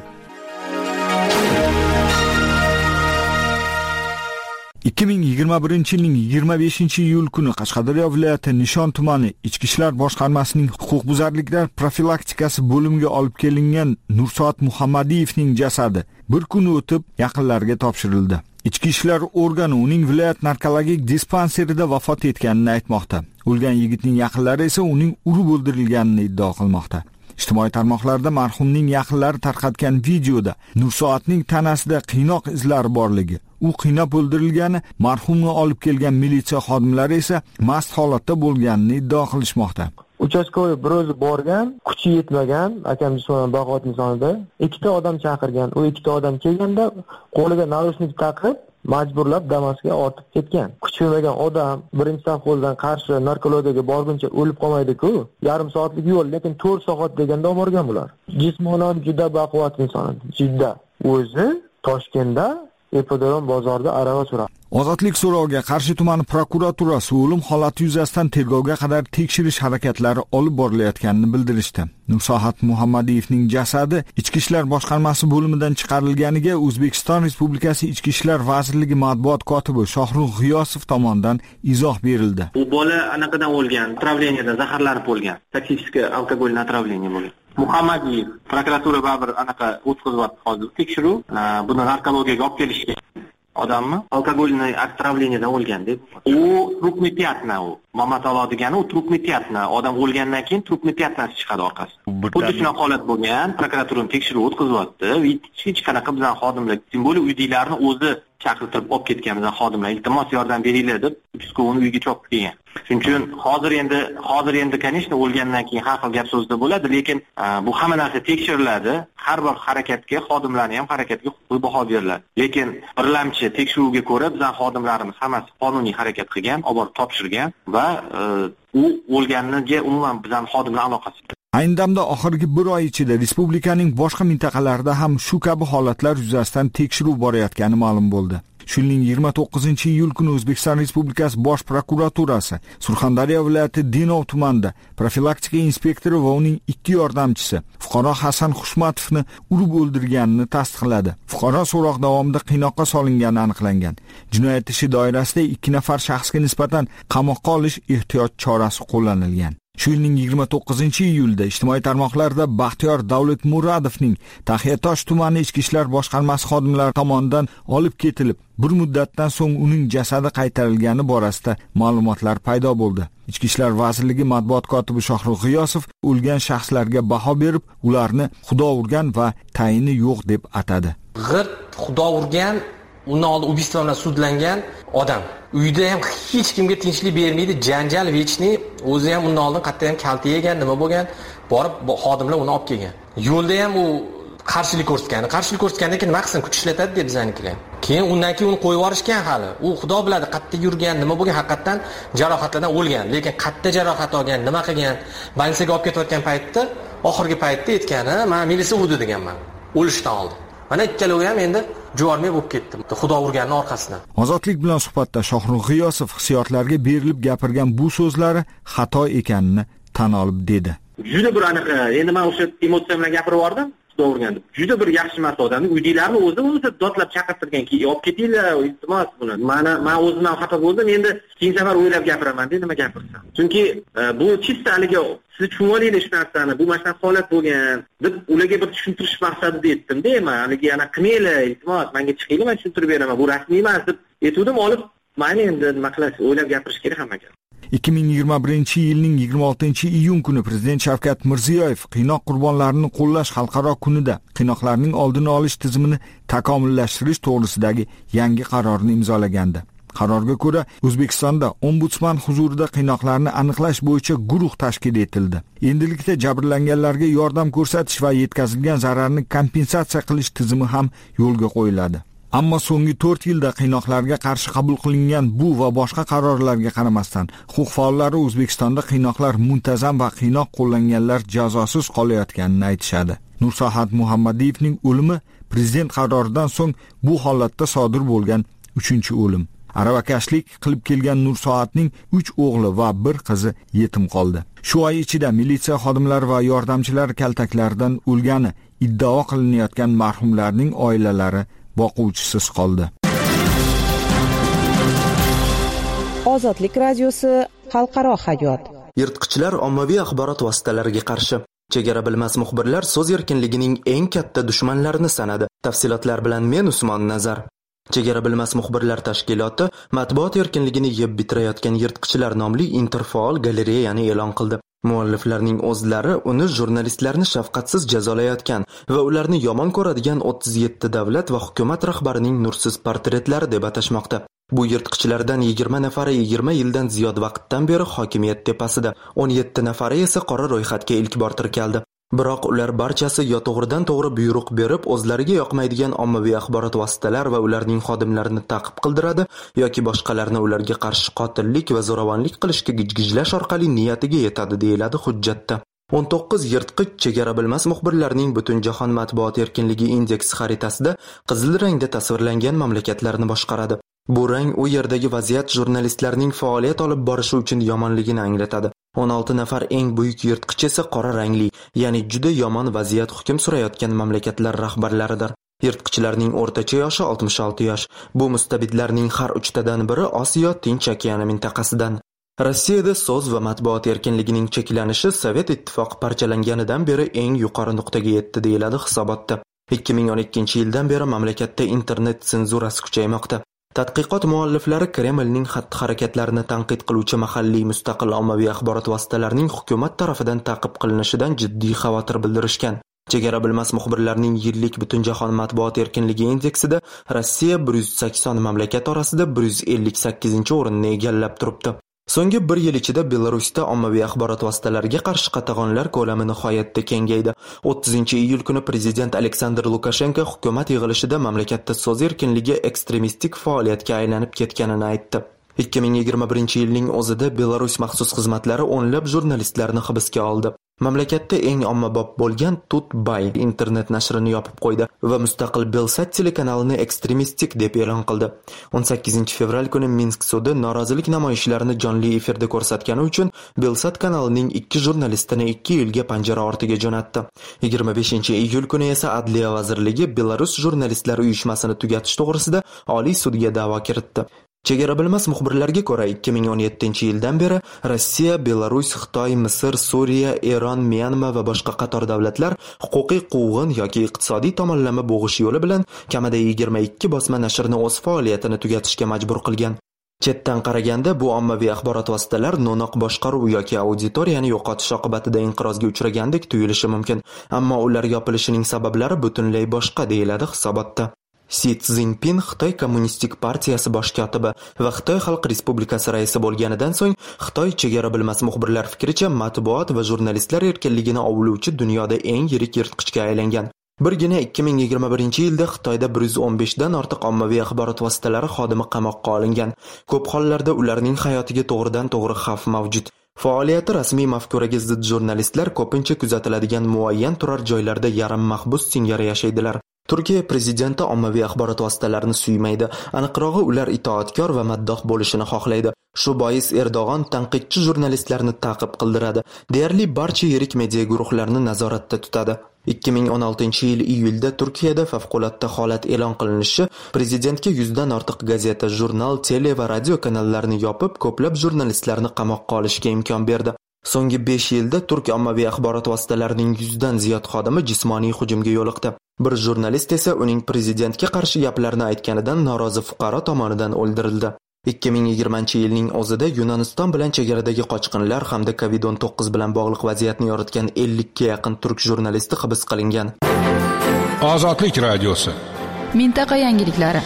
[SPEAKER 4] ikki ming yigirma birinchi yilning yigirma beshinchi iyul kuni Qashqadaryo viloyati Nishon tumani Ichki ishlar boshqarmasining huquqbuzarliklar profilaktikasi bo'limiga olib kelingan Nursoat Muhammadiyevning jasadi bir kun o'tib yaqinlariga topshirildi. Ichki ishlar organi uning viloyat narkologik dispanserida vafot etganini aytmoqda. O'lgan yigitning yaqinlari esa uning urib o'ldirilganini iddao qilmoqda. Ijtimoiy tarmoqlarda marhumning yaqinlari tarqatgan videoda Nursoatning tanasida qiynoq izlari borligi, u qiynab o'ldirilgani, marhumni olib kelgan militsiya xodimlari esa mast holatda bo'lganini iddao qilishmoqda.
[SPEAKER 5] Uchastkovoy bir o'zi borgan, kuchi yetmagan, akam jismonan baquvvat insonida ikkita odam chaqirgan. U ikkita odam kelganda qo'liga narushnik taqib majburlab Damas'ga ortib ketgan. Kuchi yetmagan odam birinchi safxozdan qarshi narkologiyaga borguncha o'lib qolmaydi-ku. Yarim soatlik yo'l, lekin to'rt soat deganda olib borgan bular. Jismonan juda baquvvat inson edi. Jidda o'zi Toshkentda Epodrom bozorida arava suradi.
[SPEAKER 4] Ozodlik so'roviga Qarshi tumani prokuraturasi o'lim holati yuzasidan tergovga qadar tekshirish harakatlari olib borilayotganini bildirishdi. Nursoat Muhammadiyevning jasadi Ichki ishlar boshqarmasi bo'limidan chiqarilganiga O'zbekiston Respublikasi Ichki ishlar vazirligi matbuot kotibi Shohrux G'iyosov tomonidan izoh berildi.
[SPEAKER 7] Bu bola anaqadan o'lgan, travleniyadan zaharlanib o'lgan. Toksik alkogolli otravleniya bo'lgan. Muhammadiyev prokuratura baribir anaqa o'tkazyapti hozir tekshiruv. Buni narkologiyaga olib kelishgan. Odammi alkogolli otravleniyadan o'lgan deb. U trupni piyatna u. Mama talo degani u trupni piyatna. Odam o'lgandan keyin trupni piyatnasi chiqadi orqasi. Xuddi shunaqa holat bo'lgan. Prokuratura tekshiruv o'tkazyapti. Hech hech qanaqa bizning xodimlar, simbolik uydagilarni o'zi chaqirtirib olib ketganmiz xodimlar, iltimos yordam beringlar deb uchastkovaning uyiga chopib kelgan. Shuning uchun hozir endi hozir endi конечно o'lgandan keyin har xil gap so'zda bo'ladi, lekin bu hamma narsa tekshiriladi. Har bir harakatga xodimlarning ham harakatga huquqiy baho beriladi. Lekin birlamchi tekshiruvga ko'ra bizning xodimlarimiz hammasi qonuniy harakat qilgan, olib borib topshirgan va u o'lganiga umuman bizning xodimlar aloqasi.
[SPEAKER 4] Ayni damda oxirgi bir oy ichida respublikaning boshqa mintaqalarida ham shu kabi holatlar yuzasidan tekshiruv borayotgani ma'lum bo'ldi. Shu yilning yigirma to'qqizinchi iyul kuni O'zbekiston Respublikasi Bosh prokuraturasi Surxondaryo viloyati Denov tumanida profilaktika inspektori va uning ikki yordamchisi fuqaro Hasan Xushmatovni urib o'ldirganini tasdiqladi. Fuqaro so'roq davomida qiynoqqa solingani aniqlangan. Jinoyat ishi doirasida ikki nafar shaxsga nisbatan qamoqqa olish ehtiyot chorasi qo'llanilgan. Shu yilning yigirma to'qqizinchi iyulda ijtimoiy tarmoqlarda Baxtiyor Davlatmuradovning Taxiyatosh tumani ichki ishlar boshqarmasi xodimlari tomonidan olib ketilib, bir muddatdan so'ng uning jasadi qaytarilgani borasida ma'lumotlar paydo bo'ldi. Ichki ishlar vazirligi matbuot kotibi Shohrux G'iyosov o'lgan shaxslarga baho berib, ularni xudo urgan va tayini yo'q deb atadi.
[SPEAKER 8] G'irt xudo urgan, undan oldin убийство bilan sudlangan odam. Uyda ham hech kimga tinchlik bermaydi, janjal vechni, o'zi ham undan oldin qayerda ham kalta yegan, nima bo'lgan, borib xodimlar uni olib kelgan. Yo'lda ham u qarshilik ko'rsatgan. Qarshilik ko'rsatgandan keyin nima qilsin, kuch ishlatadi deb bizanikilar. Keyin undan keyin uni qo'yib yuborishgan hali. U xudo biladi qayerda yurgan, nima bo'lgan, haqiqatan jarohatlardan o'lgan. Lekin qayerda jarohat olgan, nima qilgan, больницаga olib ketayotgan paytda, oxirgi paytda aytgani, "Men militsiya urdi" deganman. O'lishdan oldin. Mana ikkalovi ham endi juvormay bo'lib ketdi. Xudo urganning orqasidan.
[SPEAKER 4] Ozodlik bilan suhbatda Shohrux G'iyosov hissiyotlarga berilib gapirgan bu so'zlari xato ekanini tan olib dedi.
[SPEAKER 7] Juda bir aniq, endi men o'sha emotsiya bilan gapirib bordim. Xudo urgan deb. Juda bir yaxshi narsa odamni uydagilarni o'zi o'zi dodlab chaqirtirganki, olib ketinglar, iltimos buni. Mana men o'zimdan xafa bo'ldim. Endi keyin safar o'ylab gapiraman, deb nima gapirsam. Chunki bu chista haliga siz tushunolinglar shu narsani, bu mana shunaqa holat bo'lgan deb ularga bir tushuntirish maqsadida aytdim deyman. Haligi yana qilmanglar, iltimos, menga chiqinglar, men tushuntirib beraman. Bu rasmiy emas deb aytdim, olib mana endi nima qilasiz, o'ylab gapirish kerak hammaga.
[SPEAKER 4] ikki ming yigirma birinchi yilning yigirma oltinchi iyun kuni Prezident Shavkat Mirziyoyev qiynoq qurbonlarini qo'llash xalqaro kunida qiynoqlarning oldini olish tizimini takomillashtirish to'g'risidagi yangi qarorni imzolagandi. Qarorga ko'ra, O'zbekistonda ombudsman huzurida qiynoqlarni aniqlash bo'yicha guruh tashkil etildi. Endilikda jabrlanganlarga yordam ko'rsatish va yetkazilgan zararni kompensatsiya qilish tizimi ham yo'lga qo'yiladi. Ammo so'nggi to'rt yilda qiynoqlarga qarshi qabul qilingan bu va boshqa qarorlarga qaramasdan, huquq faollari O'zbekistonda qiynoqlar muntazam va qiynoq qo'llanganlar jazosiz qolayotganini aytishadi. Nursohat Muhammadiyevning o'limi prezident qaroridan so'ng bu holatda sodir bo'lgan uchinchi o'lim. Aravakashlik qilib kelgan Nursoatning uch o'g'li va bir qizi yetim qoldi. Shu oy ichida militsiya xodimlari va yordamchilari kaltaklaridan o'lgani iddao qilinayotgan marhumlarning oilalari boquvchisiz qoldi.
[SPEAKER 3] Ozodlik radiosi xalqaro hayot.
[SPEAKER 9] Yirtqichlar ommaviy axborot vositalariga qarshi. Chegara bilmas muxbirlar so'z erkinligining eng katta dushmanlarini sanadi. Tafsilotlar bilan men Usmon Nazar. Chegara bilmas muxbirlar tashkiloti matbuot erkinligini yeb bitirayotgan yirtqichlar nomli interfaol galereyani e'lon qildi. Mualliflarning o'zlari uni jurnalistlarni shafqatsiz jazolayotgan va ularni yomon ko'radigan o'ttiz yetti davlat va hukumat rahbarining nursiz portretlari deb atashmoqda. Bu yirtqichlardan yigirma nafari yigirma yildan ziyod vaqtdan beri hokimiyat tepasida, o'n yetti nafari esa qora ro'yxatga ilk bor tirkaldi. Biroq ular barchasi yo to'g'ridan to'g'ri buyruq berib, o'zlariga yoqmaydigan ommaviy axborot vositalari va ularning xodimlarini ta'qib qildiradi yoki boshqalarni ularga qarshi qotillik va zo'ravonlik qilishga gijgijlash orqali niyatiga yetadi, deyiladi hujjatda. o'n to'qqiz yirtqich chegara bilmas muxbirlarning Butunjahon matbuot erkinligi indeksi xaritasida qizil rangda tasvirlangan mamlakatlarni boshqaradi. Bu rang u yerdagi vaziyat jurnalistlarning faoliyat olib borishi uchun yomonligini anglatadi. o'n olti nafar eng buyuk yirtqich esa qora rangli, ya'ni juda yomon vaziyat hukm surayotgan mamlakatlar rahbarlaridir. Yirtqichlarning o'rtacha yoshi oltmish olti yosh. Bu mustabidlarning har uchtadan biri Osiyo Tinch okeani mintaqasidan. Rossiyada so'z va matbuot erkinligining cheklanishi Sovet ittifoqi parchalanganidan beri eng yuqori nuqtaga yetdi, deyiladi hisobotda. ikki ming o'n ikkinchi yildan beri mamlakatda internet senzurasi kuchaymoqda. Tadqiqot mualliflari Kremlning xatti-harakatlarini tanqid qiluvchi mahalliy mustaqil ommaviy axborot vositalarining hukumat tarafidan ta'qib qilinishidan jiddiy xavotir bildirishgan. Chegara bilmas muxbirlarning yillik Butunjahon matbuot erkinligi indeksida Rossiya bir yuz sakson mamlakat orasida bir yuz ellik sakkizinchi o'rinni egallab turibdi. So'nggi bir yil ichida Belarusda ommaviy axborot vositalariga qarshi qatag'onlar ko'lami nihoyatda kengaydi. o'ttizinchi iyul kuni prezident Aleksandr Lukashenko hukumat yig'ilishida mamlakatda so'z erkinligi ekstremistik faoliyatga aylanib ketganini aytdi. ikki ming yigirma birinchi yilning o'zida Belarus maxsus xizmatlari o'nlab jurnalistlarni hibsga oldi. Mamlakatda eng ommabop bo'lgan Tutbay internet nashrini yopib qo'ydi va mustaqil Belsat telekanalini ekstremistik deb e'lon qildi. o'n sakkizinchi fevral kuni Minsk sudi norozilik namoyishlarini jonli efirda ko'rsatgani uchun Belsat kanalining ikki jurnalistini ikki yilga panjara ortiga jo'natdi. yigirma beshinchi iyul kuni esa Adliya vazirligi Belarus jurnalistlar uyushmasini tugatish to'g'risida Oliy sudga da'vo kiritdi. Chegara bilmas muxbirlarga ko'ra ikki ming o'n yettinchi yildan beri Rossiya, Belarus, Xitoy, Misr, Suriya, Eron, Myanma va boshqa qator davlatlar huquqiy quvg'in yoki iqtisodiy tomonlama bo'g'ish yo'li bilan kamida yigirma ikki bosma nashrni o'z faoliyatini tugatishga majbur qilgan. Chetdan qaraganda bu ommaviy axborot vositalar no'noq boshqaruv yoki auditoriyani yo'qotish oqibatida inqirozga uchragandek tuyulishi mumkin, ammo ular yopilishining sabablari butunlay boshqa deyiladi hisobotda. Si Szinpin Xitoy Kommunistik partiyasi bosh kotibi va Xitoy Xalq Respublikasi raisi bo'lganidan so'ng Xitoy chegara bilmas muxbirlar fikricha matbuot va jurnalistlar erkinligini ovlovchi dunyoda eng yirik yirtqichga aylangan. Birgina ikki ming yigirma birinchi yilda Xitoyda bir yuz o'n besh dan ortiq ommaviy axborot vositalari xodimi qamoqqa olingan. Ko'p hollarda ularning hayotiga to'g'ridan-to'g'ri xavf mavjud. Faoliyati rasmiy mafkuraga zid jurnalistlar ko'pincha kuzatiladigan muayyan turar joylarda yarim mahbus singari yashaydilar. Turkiya prezidenti ommaviy axborot vositalarini suymaydi, aniqrog'i ular itoatkor va maddoh bo'lishini xohlaydi. Shu bois Erdo'g'on tanqidchi jurnalistlarni ta'qib qildiradi. Deyarli barcha yirik media guruhlarini nazoratda tutadi. ikki ming o'n oltinchi yil iyulda Turkiyada favqulodda holat e'lon qilinishi prezidentga yuzdan ortiq gazeta, jurnal, tele va radio kanallarni yopib, ko'plab jurnalistlarni qamoqqa olishga imkon berdi. So'nggi besh yilda Turk ommaviy axborot vositalarining yuzdan ziyod xodimi jismoniy hujumga yo'liqdi. Bir jurnalist esa uning prezidentga qarshi gaplarni aytganidan norozi fuqaro tomonidan o'ldirildi. ikki ming yigirmanchi yilning o'zida Yunoniston bilan chegaradagi qochqinlar hamda kovid o'n to'qqiz bilan bog'liq vaziyatni yoritgan ellikka yaqin turk jurnalisti hibs qilingan.
[SPEAKER 10] Ozodlik radiosi.
[SPEAKER 11] Mintaqa yangiliklari.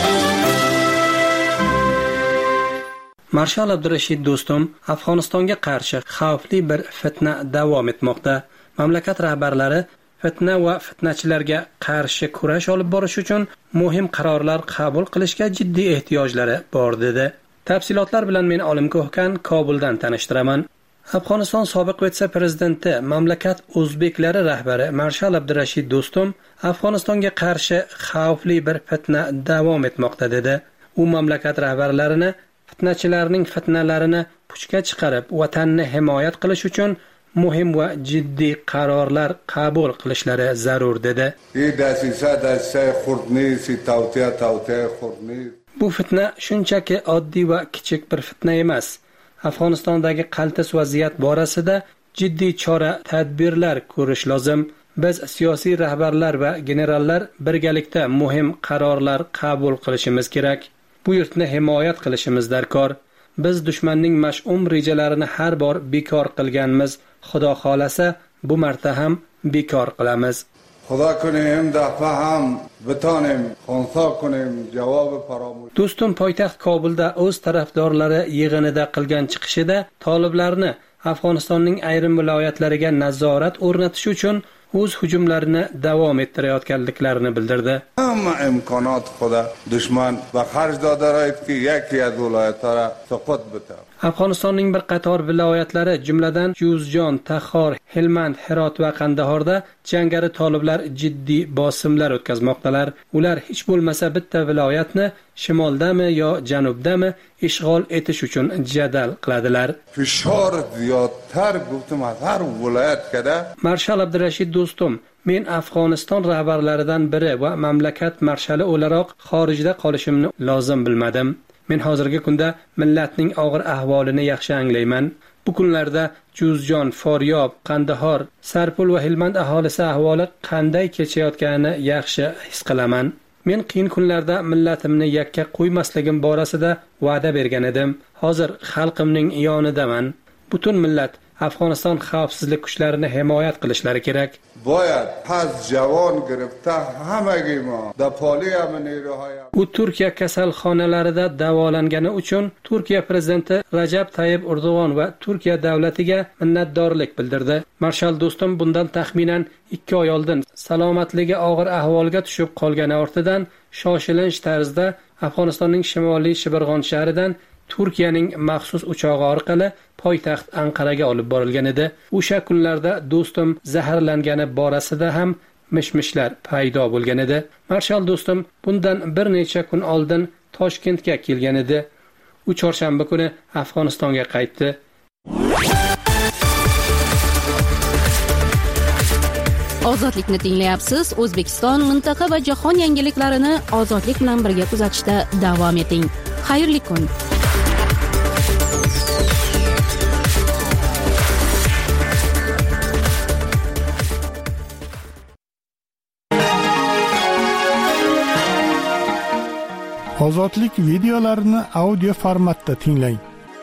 [SPEAKER 12] Marshal Abdurashid Do'stum, Afg'onistonga qarshi xavfli bir fitna davom etmoqda. Mamlakat rahbarlari fitna va fitnachilarga qarshi kurash olib borish uchun muhim qarorlar qabul qilishga jiddiy ehtiyojlari bor dedi. Tafsilotlar bilan men Olim Ko'hkan Kobuldan tanishtiraman. Afg'oniston sobiq vitse-prezidenti, mamlakat o'zbeklari rahbari Marshal Abdurashid Do'stum Afg'onistonga qarshi xavfli bir fitna davom etmoqda dedi. U mamlakat rahbarlarini fitnachilarning fitnalarini puchga chiqarib, vatanni himoya qilish uchun muhim va jiddiy qarorlar qabul qilishlari zarur dedi. Bu fitna shunchaki oddiy va kichik bir fitna emas. Afg'onistondagi qaltis vaziyat borasida jiddiy chora tadbirlar ko'rish lozim. Biz siyosiy rahbarlar va generallar birgalikda muhim qarorlar qabul qilishimiz kerak. Bu yurtni himoya qilishimiz darkor. Biz dushmanning mash'um rejalarini har bor bekor qilganmiz. Xudo xolasa bu marta ham bekor qilamiz.
[SPEAKER 13] Xudo kunim dafa ham bitonim xonsa kunim javobi faromush.
[SPEAKER 12] Do'stum poytaxt Kobulda o'z tarafdorlari yig'inida qilgan chiqishida toliblarni Afg'onistonning ayrim viloyatlariga nazorat o'rnatish uchun o'z hujumlarini davom ettirayotganliklarini bildirdi.
[SPEAKER 13] Hamma imkoniyat xudo dushman va xarj dodaraytki yaki ad viloyatlara soqot bitar.
[SPEAKER 12] Afg'onistonning bir qator viloyatlari, jumladan Juzjon, Taxor, Helmand, Herot va Qandahorda jangari toliblar jiddiy bosimlar o'tkazmoqdalar. Ular hech bo'lmasa bitta viloyatni shimoldami yo janubdami ishg'ol etish uchun jadal qiladilar.
[SPEAKER 13] Fishor ziyodtar guftum har viloyatkada.
[SPEAKER 12] Marshal Abdurashid Do'stum, men Afg'oniston rahbarlaridan biri va mamlakat marshali o'laroq xorijda qolishimni lozim bilmadim. Men hozirgi kunda millatning og'ir ahvolini yaxshi anglayman. Bu kunlarda Juzjon, Foryob, Qandahor, Sarpul va Helmand aholisi ahvoli qanday kechayotganini yaxshi his qilaman. Men qiyin kunlarda millatimni yakka qo'ymasligim borasida va'da bergan edim. Hozir xalqimning yonidaman. Butun millat Afg'oniston xavfsizlik kuchlarini himoya qilishlari kerak.
[SPEAKER 13] باید از جوان گرفته همگی ما در پالی امن نیروهای
[SPEAKER 12] u Turkiya kasalxonalarida davolangani uchun Turkiya prezidenti Rajab Tayyip Erdo'g'on va Turkiya davlatiga minnatdorlik bildirdi. Marshal Do'stum bundan taxminan ikki oy oldin salomatligi og'ir ahvolga tushib qolgani ortidan shoshilinch tarzda Afg'onistonning shimoliy Shibirg'on shahridan Turkiyaning maxsus uchog'i orqali poytaxt Anqaraga olib borilgan edi. O'sha kunlarda Do'stum zaharlangani borasida ham mishmishlar paydo bo'lgan edi. Marshal Do'stum bundan bir necha kun oldin Toshkentga kelgan edi. U chorshanba kuni Afg'onistonga qaytdi.
[SPEAKER 1] Ozodlikni tinglayapsiz. O'zbekiston, mintaqa va jahon yangiliklarini ozodlik bilan birga kuzatishda davom eting. Xayrli kun.
[SPEAKER 6] Ozodlik videolarini audio formatda tinglang.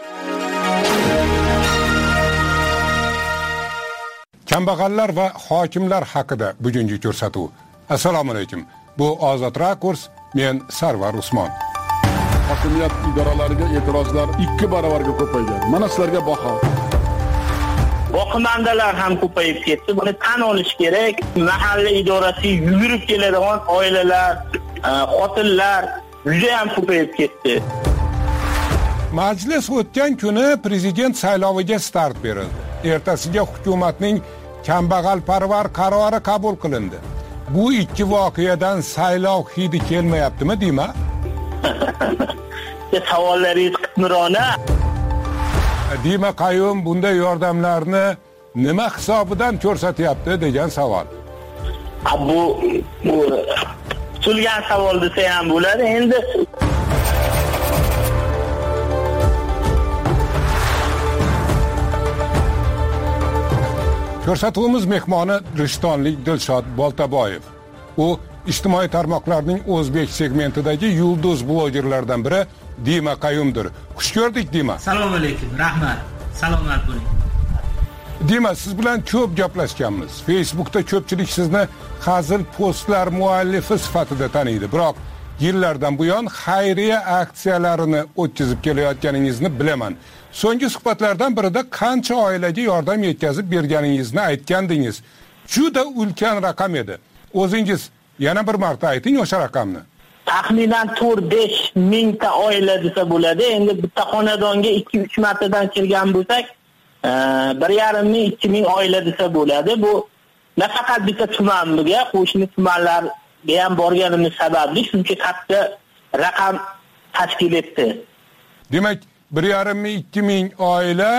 [SPEAKER 10] Kambag'allar va hokimlar haqida bugungi ko'rsatuv. Assalomu alaykum. Bu Ozod Rakurs, men Sarvar Usmon.
[SPEAKER 14] Hokimiyat idoralariga e'tirozlar ikki barobarga ko'paygan. Mana sizlarga baho.
[SPEAKER 7] Boqmandalar ham ko'payib ketdi. Buni tan olish kerak. Mahalla idorasiga yugurib keladigan oilalar, xotinlar juda ham ko'payib ketdi.
[SPEAKER 10] Majlis o'tgan kuni prezident sayloviga start berildi. Ertasiga hukumatning kambag'alparvar qarori qabul qilindi. Bu ikki voqeadan saylov hidi kelmayaptimi deyma?
[SPEAKER 7] Savollaringiz qitmirona.
[SPEAKER 10] Dima Qayum bunday yordamlarni nima hisobidan ko'rsatyapti degan savol.
[SPEAKER 7] Bu bu Tulgan savol desa ham bo'ladi. Endi
[SPEAKER 10] ko'rsatuvimiz mehmoni Rishtonlik Dilshod Boltaboyev. U ijtimoiy tarmoqlarning o'zbek segmentidagi yulduz blogerlardan biri Dima Qayumdir. Xush ko'rdik Dima.
[SPEAKER 15] Assalomu alaykum. Rahmat. Salomat bo'ling.
[SPEAKER 10] Dima, siz bilan ko'p gaplashganmiz. Facebookda ko'pchilik sizni hazil postlar muallifi sifatida taniydi. Biroq yillardan buyon xayriya aksiyalarini o'tkazib kelayotganingizni bilaman. So'nggi suhbatlardan birida qancha oilaga yordam yetkazib berganingizni aytgandingiz. Juda ulkan raqam edi. O'zingiz yana bir marta ayting o'sha raqamni.
[SPEAKER 7] Taxminan to'rt besh mingta oila desa bo'ladi. Endi bitta xonadonga ikki uch martadan kelgan bo'lsak, bir yarim ming ikki ming oila desa bo'ladi. Bu nafaqat bitta tumanimizga, qo'shni tumanlarga ham borganimiz sababli shuncha katta raqam tashkil etdi.
[SPEAKER 10] Demak, bir yarim ming ikki ming oila,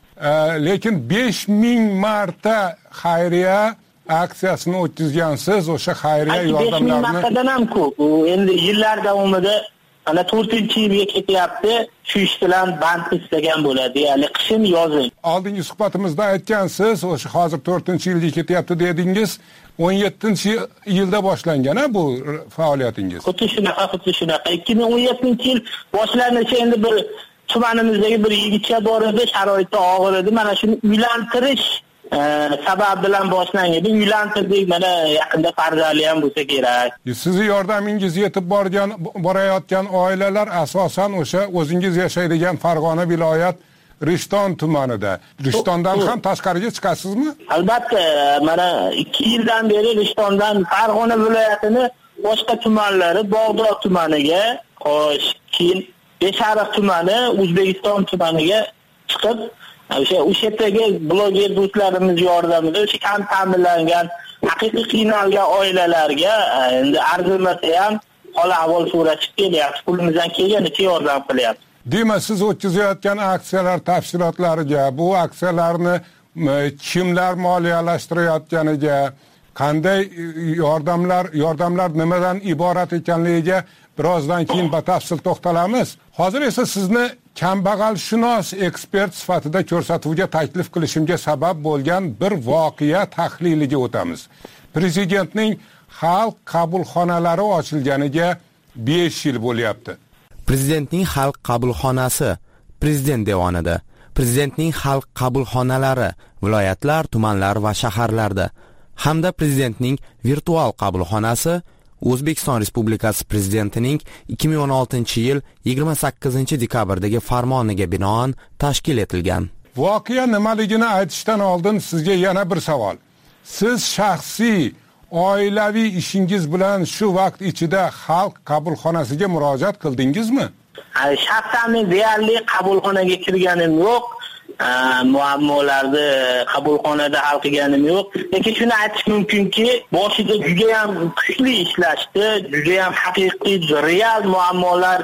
[SPEAKER 10] lekin besh ming marta xayriya aksiyasini o'tkazgansiz. O'sha xayriya yordamlarini
[SPEAKER 7] besh ming martadan ham ko'p. Endi yillar davomida ana to'rtinchi yilga ketyapti. Shu ish bilan band istagan bo'ladi, ya'ni qishin yozin.
[SPEAKER 10] Oldingi suhbatimizda aytgansiz, o'sha hozir to'rtinchi yilga ketyapti dedingiz. o'n yettinchi yilda boshlangan bu faoliyatingiz.
[SPEAKER 7] Xuddi shunaqa, xuddi shunaqa. ikki ming o'n yettinchi yil boshlanishi endi bir tumanimizdagi bir yigitcha bor edi, sharoiti og'ir edi. Mana shuni uylantirish sabab bilan boshlangan. Uylantirdik, mana yaqinda farzandli ham bo'lsa kerak.
[SPEAKER 10] Sizni yordamingiz yetib borgan borayotgan oilalar asosan o'sha o'zingiz yashaydigan Farg'ona viloyat Rishton tumanida. Rishtondan ham tashqariga chiqasizmi?
[SPEAKER 7] Albatta, mana ikki yildan beri Rishtondan Farg'ona viloyatini boshqa tumanlari, Bog'dod tumaniga, Qo'shkin, Beshariq tumani, O'zbekiston tumaniga chiqib, o'sha o'sha yerdagi bloger do'stlarimiz yordamida o'sha kam ta'minlangan, haqiqiy qiynalgan oilalarga endi arzimasa ham hol ahvol so'rashib kelyapti. Qo'limizdan kelganicha yordam qilyapti.
[SPEAKER 10] Demak, siz o'tkazayotgan aksiyalar tafsilotlariga, bu aksiyalarni kimlar moliyalashtirayotganiga, qanday yordamlar, yordamlar nimadan iborat ekanligiga birozdan keyin batafsil to'xtalamiz. Hozir esa sizni kambag'alshunos ekspert sifatida ko'rsatuvga taklif qilishimga sabab bo'lgan bir voqea tahliliga o'tamiz. Prezidentning xalq qabulxonalari ochilganiga besh yil bo'lyapti.
[SPEAKER 9] Prezidentning xalq qabulxonasi Prezident devonida
[SPEAKER 16] prezidentning xalq qabulxonalari viloyatlar, tumanlar va shaharlarda hamda prezidentning virtual qabulxonasi O'zbekiston Respublikasi prezidentining ikki ming o'n oltinchi yil yigirma sakkizinchi dekabrdagi farmoniga binoan tashkil etilgan.
[SPEAKER 10] Voqea nimaligini aytishdan oldin sizga yana bir savol. Siz shaxsiy oilaviy ishingiz bilan shu vaqt ichida xalq qabulxonasiga murojaat qildingizmi?
[SPEAKER 7] Shaxsan men deyarli qabulxonaga kirganim yo'q. Muammolarni qabulxonada hal qilganim yo'q. Lekin shuni aytish mumkinki, boshida juda ham kuchli ishlashdi, juda ham haqiqiy, real muammolar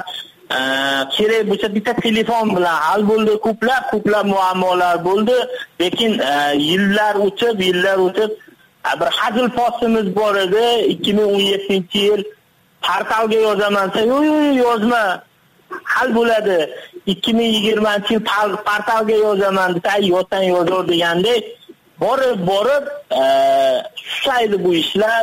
[SPEAKER 7] kerak bo'lsa bitta telefon bilan hal bo'ldi. Ko'plab ko'plab muammolar bo'ldi. Lekin yillar o'tib, yillar o'tib bir hazil postimiz bor edi. ikki ming o'n yettinchi yil portalga yozaman, yo'q yo'q yozma. Hal bo'ladi. ikki ming yigirmanchi yil portalga yozaman desa, yozsang yozor degandek borib borib susaydi bu ishlar.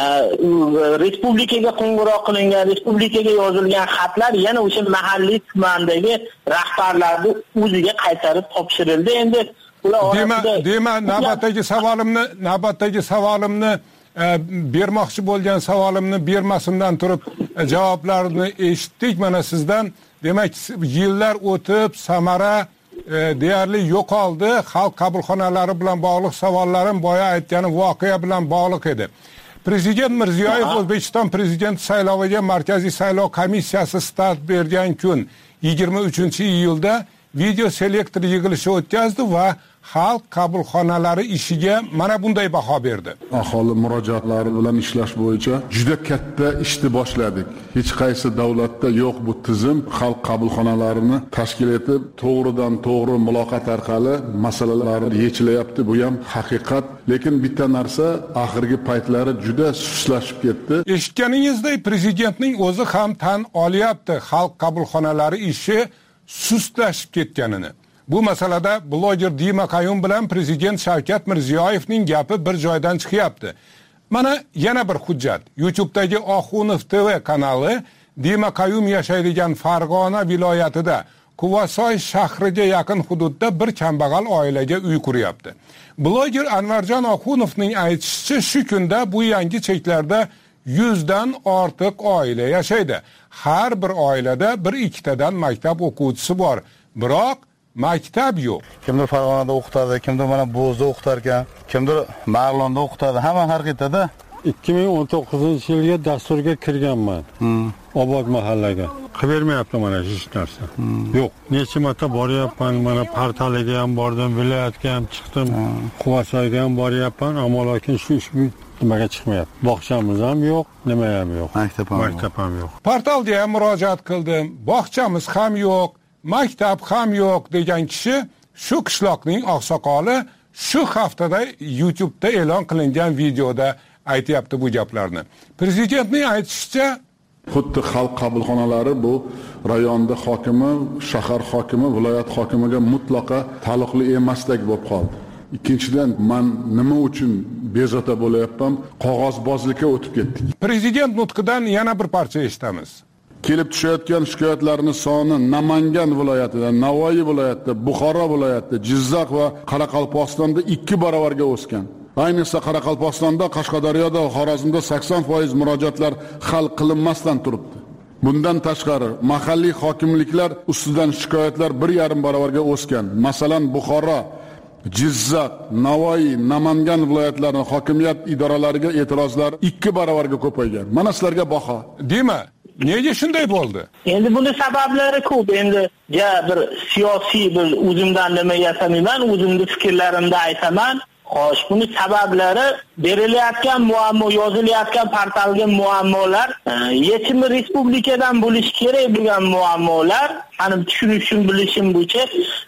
[SPEAKER 7] Respublikaga qo'ng'iroq qilingan, respublikaga yozilgan xatlar yana o'sha mahalliy tumandagi rahbarlarning o'ziga qaytarib topshirildi. Endi ular
[SPEAKER 10] orasida dema navbatdagi savolimni navbatdagi savolimni bermoqchi bo'lgan savolimni bermasimdan turib javoblarni eshitdik mana sizdan. Demak, yillar o'tib samara deyarli yo'qoldi. Xalq qabulxonalari bilan bog'liq savollarim boya aytganim voqea bilan bog'liq edi. Prezident Mirziyoyev O'zbekiston prezidenti sayloviga Markaziy saylov komissiyasi start bergan kun yigirma uchinchi iyulda video selektor yig'ilishi o'tkazdi va xalq qabulxonalari ishiga mana bunday baho berdi.
[SPEAKER 14] Aholi murojaatlari bilan ishlash bo'yicha juda katta ishni boshladik. Hech qaysi davlatda yo'q bu tizim. Xalq qabulxonalarini tashkil etib, to'g'ridan to'g'ri muloqot orqali masalalarni yechilayapti. Bu ham haqiqat. Lekin bitta narsa oxirgi paytlari juda suslashib ketdi.
[SPEAKER 10] Eshitganingizdek, prezidentning o'zi ham tan olyapti xalq qabulxonalari ishi suslashib ketganini. Bu masalada bloger Dima Qayum bilan prezident Shavkat Mirziyoyevning gapi bir joydan chiqyapti. Mana yana bir hujjat. YouTube'dagi Oxunov T V kanali Dima Qayum yashaydigan Farg'ona viloyatida Quvasoy shahriga yaqin hududda bir kambag'al oilaga uy quryapti. Bloger Anvarjon Oxunovning aytishicha, shu kunda bu yangi cheklarda yuzdan ortiq oila yashaydi. Har bir oilada bir ikkitadan maktab o'quvchisi bor. Biroq maktab yo'q.
[SPEAKER 17] Kimdir Farg'onada o'qitadi, kimdir mana Bo'zda o'qitar ekan, kimdir Marg'ilonda o'qitadi. Hamma har qayerda.
[SPEAKER 18] ikki ming o'n to'qqizinchi yilga dasturga kirganman. Obod mahallaga. Qilib bermayapti mana hech narsa. Yo'q. Necha marta boryapman, mana portaliga ham bordim, viloyatga ham chiqdim, Quvasoyga ham boryapman, ammo lekin shu ish nimaga chiqmayapti. Bog'chamiz ham yo'q, nima ham yo'q. Maktab ham yo'q.
[SPEAKER 10] Portalga ham murojaat qildim. Bog'chamiz ham yo'q. Maktab ham yo'q degan kishi shu qishloqning oqsoqoli shu haftada YouTube'da e'lon qilingan videoda aytayapti bu gaplarni. Prezidentning aytishicha,
[SPEAKER 14] xuddi xalq qabulxonalari bu rayonda hokimi, shahar hokimi, viloyat hokimiga mutlaqo taalluqli emasdek bo'lib qoldi. Ikkinchidan, men nima uchun bezovta bo'layapman? Qog'ozbozlikka o'tib ketdik.
[SPEAKER 10] Prezident nutqidan yana bir parcha eshitamiz.
[SPEAKER 14] Kelib tushayotgan shikoyatlarning soni Namangan viloyatida, Navoiy viloyatida, Buxoro viloyatida, Jizzax va Qoraqalpog'istonda ikki barobarga o'sgan. Ayniqsa Qoraqalpog'istonda, Qashqadaryoda va Xorazmda sakson foiz murojaatlar hal qilinmasdan turibdi. Bundan tashqari, mahalliy hokimliklar ustidan shikoyatlar bir yarim barobarga o'sgan. Masalan, Buxoro, Jizzax, Navoiy, Namangan viloyatlarining hokimiyat idoralariga e'tirozlar ikki barobarga ko'paygan. Mana sizlarga baho.
[SPEAKER 10] Dema, nega shunday bo'ldi?
[SPEAKER 7] Endi buni sabablari ko'p. Endi ja bir siyosiy bir o'zimdan nima yasamayman, o'zimning fikrlarimni aytaman. Xo'sh, buni sabablari berilayotgan muammo, yozilayotgan portalga muammolar, yechimi respublikadan bo'lish kerak bo'lgan muammolar, hani tushunishim, bilishim bo'yicha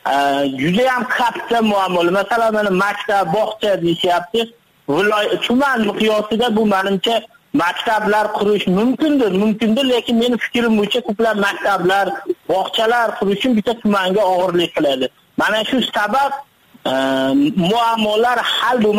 [SPEAKER 7] juda ham katta muammolar. Masalan, mana maktab, bog'cha deyapti. Viloyat tuman miqyosida bu menimcha maktablar qurish mumkindir, mumkindir, lekin meni fikrim bo'yicha ko'plab maktablar, bog'chalar qurishim bitta tumanga og'irlik qiladi. Mana shu sabab muammolar hal bo'lmay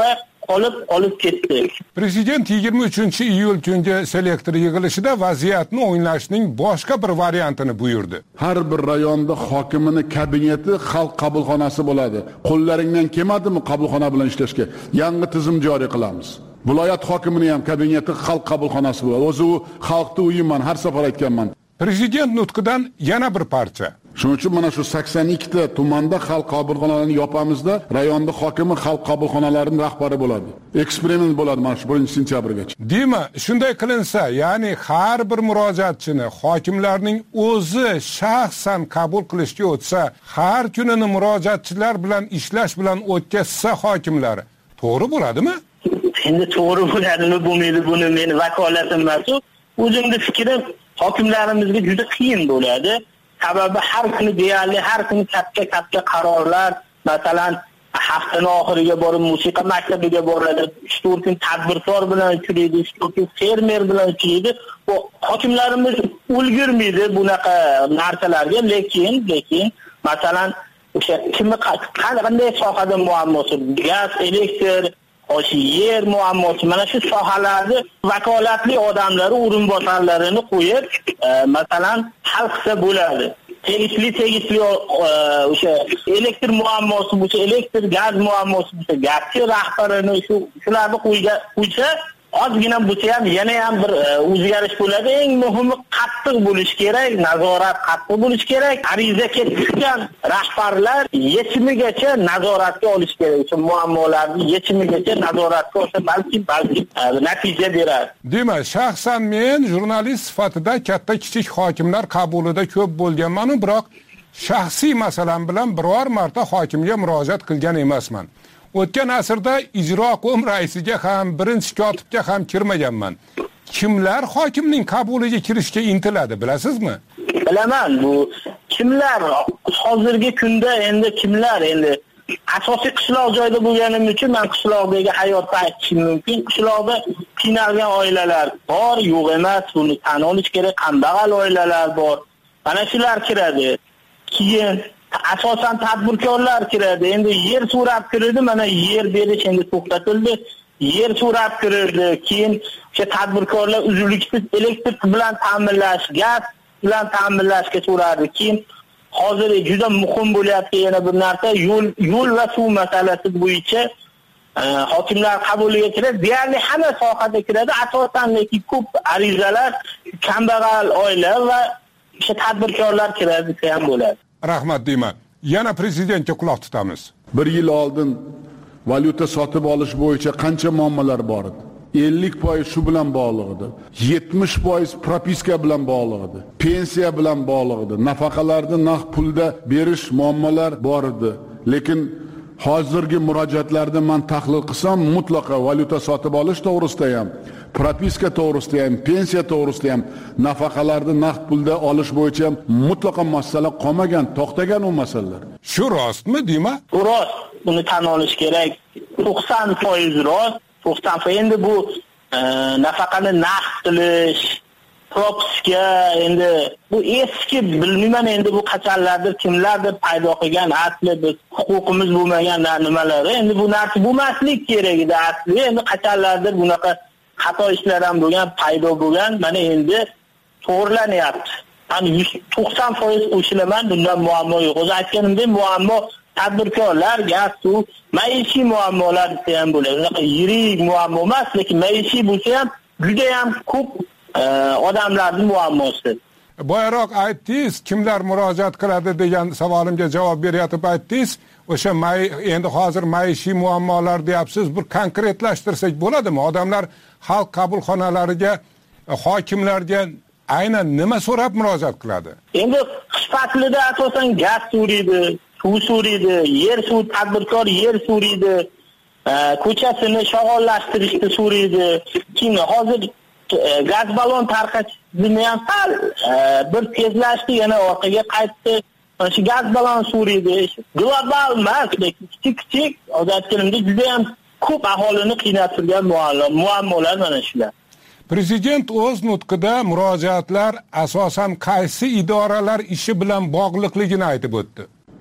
[SPEAKER 7] qolib olib ketdi.
[SPEAKER 10] Prezident yigirma uchinchi iyul kungi selektor yig'ilishida vaziyatni o'nglashning boshqa bir variantini buyurdi.
[SPEAKER 14] Har bir rayonda hokimining kabineti xalq qabulxonasi bo'ladi. Qo'llaringdan kelmadimi qabulxona bilan ishlashga? Yangi tizim joriy qilamiz. Viloyat hokimining ham kabineti xalq qabulxonasi bo'ladi. O'zi u xalqning uyiman, har safar aytganman.
[SPEAKER 10] Prezident nutqidan yana bir parcha.
[SPEAKER 14] Shuning uchun mana shu sakson ikkita tumanda xalq qabulxonalarini yopamizda, rayonda hokimi xalq qabulxonalarining rahbari bo'ladi. Eksperiment bo'ladi mana shu birinchi sentyabrgacha.
[SPEAKER 10] Deymi, shunday qilinsa, ya'ni har bir murojaatchini hokimlarning o'zi shaxsan qabul qilishga o'tsa, har kunini murojaatchilar bilan ishlash bilan o'tkazsa hokimlar, to'g'ri bo'ladimi?
[SPEAKER 7] Endi to'g'ri bo'ladimi, bo'lmaydi, buni meni vakolatim emas. O'zimning fikrim, hokimlarimizga juda qiyin bo'ladi. Sababi har kuni deyarli har kuni katta-katta qarorlar, masalan, haftaning oxiriga borib musiqa maktabiga boradi, uch to'rt kun tadbirkor bilan uchraydi, uch to'rt kun fermer bilan uchraydi. Bu hokimlarimiz ulgurmaydi bunaqa narsalarga, lekin lekin masalan, o'sha kimni qanday sohada muammosi, gaz, elektr, oshi yer muammosi, mana shu sohalarda vakolatli odamlari o'rinbosarlarini qo'yib, e, masalan, hal qilsa bo'ladi. Tegishli tegishli o'sha elektr muammosi bo'lsa, elektr, gaz muammosi bo'lsa, gazchi rahbarini shu shularni qo'ysa, ozgina bo'lsa ham yana ham bir o'zgarish bo'ladi. Eng muhimi qattiq bo'lish kerak, nazorat qattiq bo'lish kerak. Ariza ketgan rahbarlar yechimigacha nazoratga olish kerak. O'sha muammolarni yechimigacha nazoratga olsa, balki balki natija beradi.
[SPEAKER 10] Demak, shaxsan men jurnalist sifatida katta kichik hokimlar qabulida ko'p bo'lganman, biroq shaxsiy masalam bilan biror marta hokimga murojaat qilgan emasman. O'tgan asrda ijro qo'm raisiga ham, birinchi kotibga ham kirmaganman. Kimlar hokimning qabuliga kirishga intiladi, bilasizmi?
[SPEAKER 7] Bilaman, bu kimlar hozirgi kunda endi kimlar endi asosiy qishloq joyda bo'lganim uchun men qishloqdagi hayotni aytishim mumkin. Qishloqda qiynalgan oilalar bor, yo'q emas, buni tan olish kerak. Kambag'al oilalar bor. Mana shular kiradi. Keyin asosan tadbirkorlar kiradi. Endi yer so'rab kirdi, mana yer berish endi to'xtatildi. Yer so'rab kirdi. Keyin o'sha tadbirkorlar uzluksiz elektr bilan ta'minlash, gaz bilan ta'minlashga so'radi. Keyin hozir juda muhim bo'layotgan yana bir narsa, yo'l yo'l va suv masalasi bo'yicha e, hokimlar qabuliga kiradi. Deyarli hamma sohada kiradi. Asosan lekin ko'p arizalar kambag'al oila va o'sha tadbirkorlar kiradi ham bo'ladi.
[SPEAKER 10] Rahmat deyman. Yana prezidentga quloq tutamiz.
[SPEAKER 14] Bir yil oldin valyuta sotib olish bo'yicha qancha muammolar bor edi? ellik foiz shu bilan bog'liq edi. yetmish foiz propiska bilan bog'liq edi. Pensiya bilan bog'liq edi. Nafaqalarni naqd pulda berish muammolar bor edi. Lekin hozirgi murojaatlarda men tahlil qilsam, mutlaqo valyuta sotib olish to'g'risida ham, propiska to'g'risida ham, pensiya to'g'risida ham, nafaqalarni naqd pulda olish bo'yicha mutlaqo masala qolmagan, to'xtagan u masalalar.
[SPEAKER 10] Shu rostmi, deymi?
[SPEAKER 7] Rost. Buni tan olish kerak. to'qson foiz rost. to'qson foiz endi bu e, nafaqani naqd qilish, propiska endi bu eski bilmayman endi bu qachonlardir kimlardir paydo qilgan asli biz huquqimiz bo'lmagan nimalar. Endi bu narsa bo'lmaslik kerak edi asli. Endi qachonlardir bunaqa xato ishlar ham bo'lgan, paydo bo'lgan. Mana endi to'g'rilanyapti. Hani to'qson foiz qo'shilaman, bundan muammo yo'q. O'zi aytganimdek, muammo tadbirkorlar, gaz, suv, maishiy muammolar ham bo'ladi. Unaqa yirik muammo emas, lekin maishiy bo'lsa ham juda ham ko'p e, odamlarning muammosi.
[SPEAKER 10] Boyaroq aytdingiz, kimlar murojaat qiladi degan savolimga javob beryapti aytdingiz. O'sha may endi hozir maishiy muammolar deyapsiz, bir konkretlashtirsak bo'ladimi? Odamlar xalq qabulxonalariga, hokimlarga aynan nima so'rab murojaat qiladi?
[SPEAKER 7] Endi qish faslida asosan gaz so'raydi, suv so'raydi, yer suv tadbirkor yer so'raydi, ko'chasini shog'ollashtirishni so'raydi. Keyin hozir gaz balon tarqatishni ham sal bir tezlashdi, yana orqaga qaytdi. Shu gaz balon so'raydi. Global emas, lekin kichik-kichik odatchilimda juda ham ko'p aholini qiynab turgan muammolar mana shular.
[SPEAKER 10] Prezident o'z nutqida murojaatlar asosan qaysi idoralar ishi bilan bog'liqligini aytib o'tdi.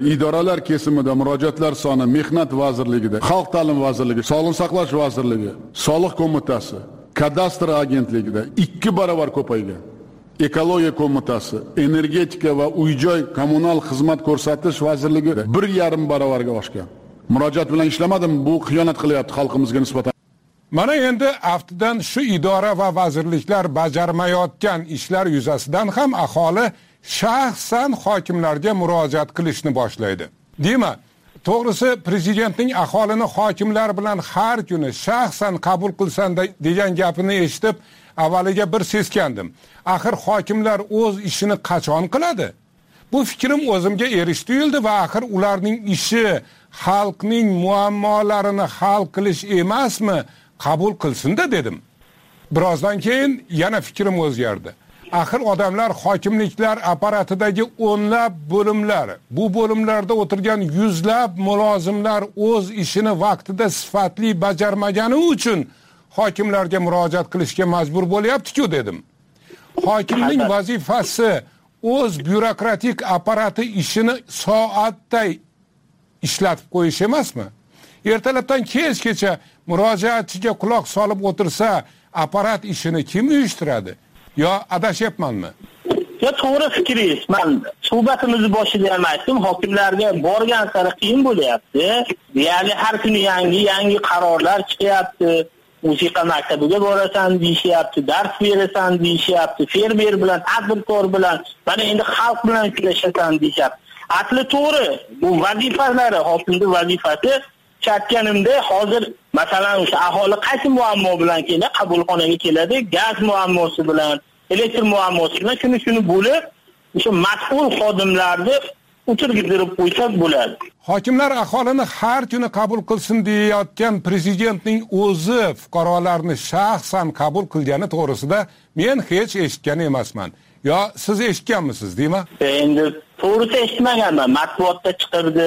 [SPEAKER 14] idoralar kesimida murojaatlar soni Mehnat vazirligida, Xalq ta'lim vazirligi, Sog'liqni saqlash vazirligi, Soliq qo'mitasi, Kadastr agentligida ikki barobar ko'paygan. Ekologiya qo'mitasi, Energetika va uy-joy kommunal xizmat ko'rsatish vazirligi bir yarim barobarga oshgan. Murojaat bilan ishlamadim, bu xiyonat qilyapti xalqimizga nisbatan.
[SPEAKER 10] Mana endi aftidan shu idora va vazirliklar bajarmayotgan ishlar yuzasidan ham aholi shaxsan hokimlarga murojaat qilishni boshlaydi. Deymi? To'g'risi prezidentning aholini hokimlar bilan har kuni shaxsan qabul qilsan degan gapini eshitib, avvaliga bir seskandim. Axir hokimlar o'z ishini qachon qiladi? Bu fikrim o'zimga erish tuyuldi va axir ularning ishi xalqning muammolarini hal qilish emasmi? Qabul qilsin-da dedim. Birozdan keyin yana fikrim o'zgardi. Axir odamlar hokimliklar apparatidagi o'nlab bo'limlar, bu bo'limlarda o'tirgan yuzlab mulozimlar o'z ishini vaqtida sifatli bajarmagani uchun hokimlarga murojaat qilishga majbur bo'lyapti-ku dedim. Hokimning vazifasi o'z byurokratik apparati ishini soatday ishlatib qo'yish emasmi? Ertalabdan kechgacha murojaatchiga quloq solib o'tirsa, apparat ishini kim uyushtiradi? Yo adashyapmanmi?
[SPEAKER 19] Yo to'g'ri fikringiz. Men suhbatimizni boshida ham aytdim, hokimlarga borgan sari qiyin bo'lyapti. Deyarli har kuni yangi yangi qarorlar chiqyapti. Musiqa maktabiga borasan deyishyapti, dars berasan deyishyapti, fermer bilan, tadbirkor bilan, mana endi xalq bilan uchrashasan deyishyapti. Asli to'g'ri, bu vazifalari, hokimning vazifasi. Chakkanimda hozir masalan o'sha aholi qaysi muammo bilan keladi, qabulxonaga keladi, gaz muammosi bilan, elektr muammosi bilan shuni shuni bo'lib, o'sha mas'ul xodimlarni o'tirgizib qo'ysak bo'ladi.
[SPEAKER 10] Hokimlar aholini har kuni qabul qilsin deyotgan prezidentning o'zi fuqarolarni shaxsan qabul qilgani to'g'risida men hech eshitgan emasman. Yo siz eshitganmisiz, deymi?
[SPEAKER 19] Endi to'g'risi eshitmaganman. Matbuotda chiqirdi,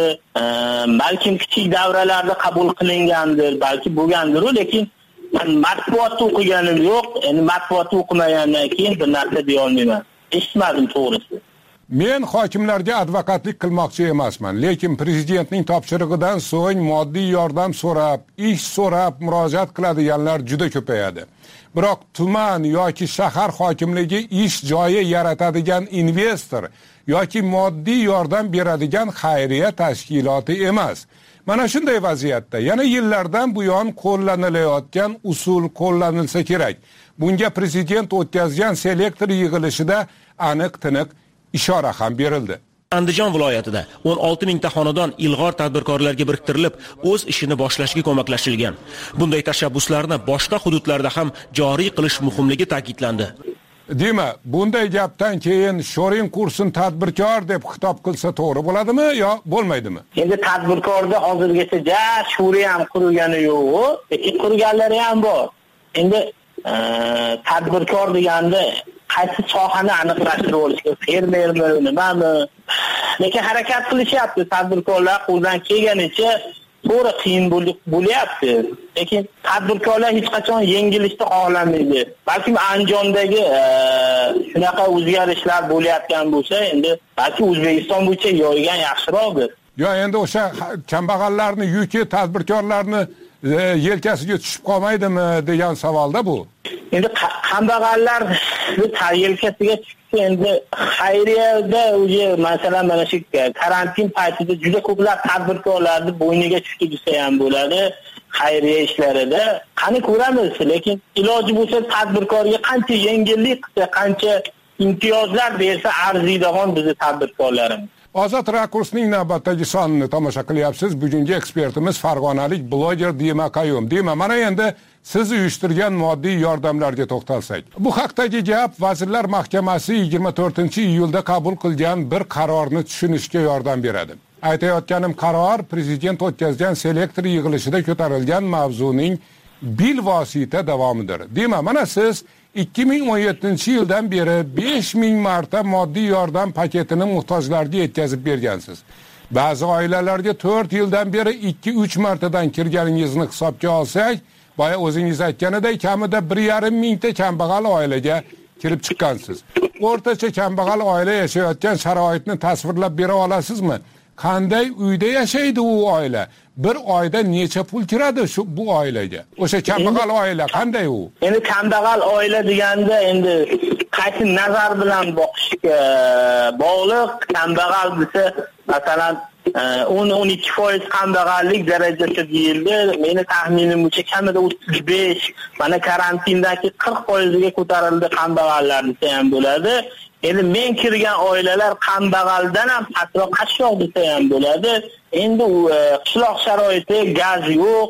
[SPEAKER 19] balkim kichik davralarda qabul qilingandir, balki bo'lgandir, lekin men matbuotda o'qiganim yo'q. Endi matbuotda o'qimagandan keyin bir narsa deya olmayman. Eshitmadim to'g'risi.
[SPEAKER 10] Men hokimlarga advokatlik qilmoqchi emasman, lekin prezidentning topshirig'idan so'ng moddiy yordam so'rab, ish so'rab murojaat qiladiganlar juda ko'payadi. Biroq tuman yoki shahar hokimligi ish joyi yaratadigan investor yoki moddiy yordam beradigan xayriya tashkiloti emas. Mana shunday vaziyatda yana yillardan buyon qo'llanilayotgan usul qo'llanilsa kerak. Bunga prezident o'tkazgan selektor yig'ilishida aniq-tiniq ishora ham berildi.
[SPEAKER 20] Andijon viloyatida o'n olti mingta xonadon ilg'or tadbirkorlarga biriktirilib, o'z ishini boshlashga ko'maklashilgan. Bunday tashabbuslarni boshqa hududlarda ham joriy qilish muhimligi ta'kidlandi.
[SPEAKER 10] Dema, bunday gapdan keyin shoring kursin tadbirkor deb xitob qilsa to'g'ri bo'ladimi yo bo'lmaydimi?
[SPEAKER 19] Endi tadbirkorda hozirgacha ja shuri ham qurilgani yo'q, lekin qurganlari ham bor. Endi tadbirkor deganda qaysi sohani aniqlashtirib olishga, fermermi, nimami? Lekin harakat qilishyapti tadbirkorlar qo'ldan kelganicha, to'g'ri qiyin bo'lyapti. Lekin tadbirkorlar hech qachon yengilishni xohlamaydi. Balki Andijondagi shunaqa o'zgarishlar bo'layotgan bo'lsa, endi balki O'zbekiston bo'yicha yo'ygan yaxshiroqdir.
[SPEAKER 10] Yo, endi o'sha kambag'allarni yuki tadbirkorlarni yelkasiga tushib qolmaydimi degan savolda bu.
[SPEAKER 19] Endi kambag'allar yelkasiga tushsa endi xayriyada o'zi masalan mana shu karantin paytida juda ko'plab tadbirkorlarni bo'yniga tushdi desa ham bo'ladi xayriya ishlarida. Qani ko'ramiz, lekin iloji bo'lsa tadbirkorga qancha yengillik qilsa, qancha imtiyozlar bersa arziydigan bizni tadbirkorlarimiz.
[SPEAKER 10] Ozod rakursning navbatdagi sonini tomosha qilyapsiz. Bugungi ekspertimiz farg'onalik bloger Dima Qayum. Dima, mana endi siz uyushtirgan moddiy yordamlarga to'xtalsak. Bu haqdagi gap Vazirlar Mahkamasi yigirma to'rtinchi iyulda qabul qilgan bir qarorni tushunishga yordam beradi. Aytayotganim qaror prezident o'tkazgan selektor yig'ilishida ko'tarilgan mavzuning bilvosita davomidir. Dima, mana siz ikki ming o'n yettinchi yildan beri besh ming marta moddiy yordam paketini muhtojlarga yetkazib bergansiz. Ba'zi oilalarga to'rt yildan beri ikki uch martadan kirganingizni hisobga olsak, boya o'zingiz aytganidek kamida bir yarim mingta kambag'al oilaga kirib chiqqansiz. O'rtacha kambag'al oila yashayotgan sharoitni tasvirlab bera olasizmi? qanday uyda yashaydi u oila? Bir oyda necha pul kiradi shu bu oilaga? O'sha kambag'al oila qanday u?
[SPEAKER 19] Endi kambag'al oila deganda endi qaysi nazar bilan boqishga bog'liq. Kambag'al desa, masalan, o'n o'n ikki foiz kambag'allik darajasi deyildi. Meni taxminimcha kamida o'ttiz besh, mana karantindagi qirq foizga ko'tarildi kambag'allar desa ham bo'ladi. Endi men kirgan oilalar kambag'aldan ham pastroq qashshoq desa ham bo'ladi. Endi qishloq sharoiti, gaz yo'q,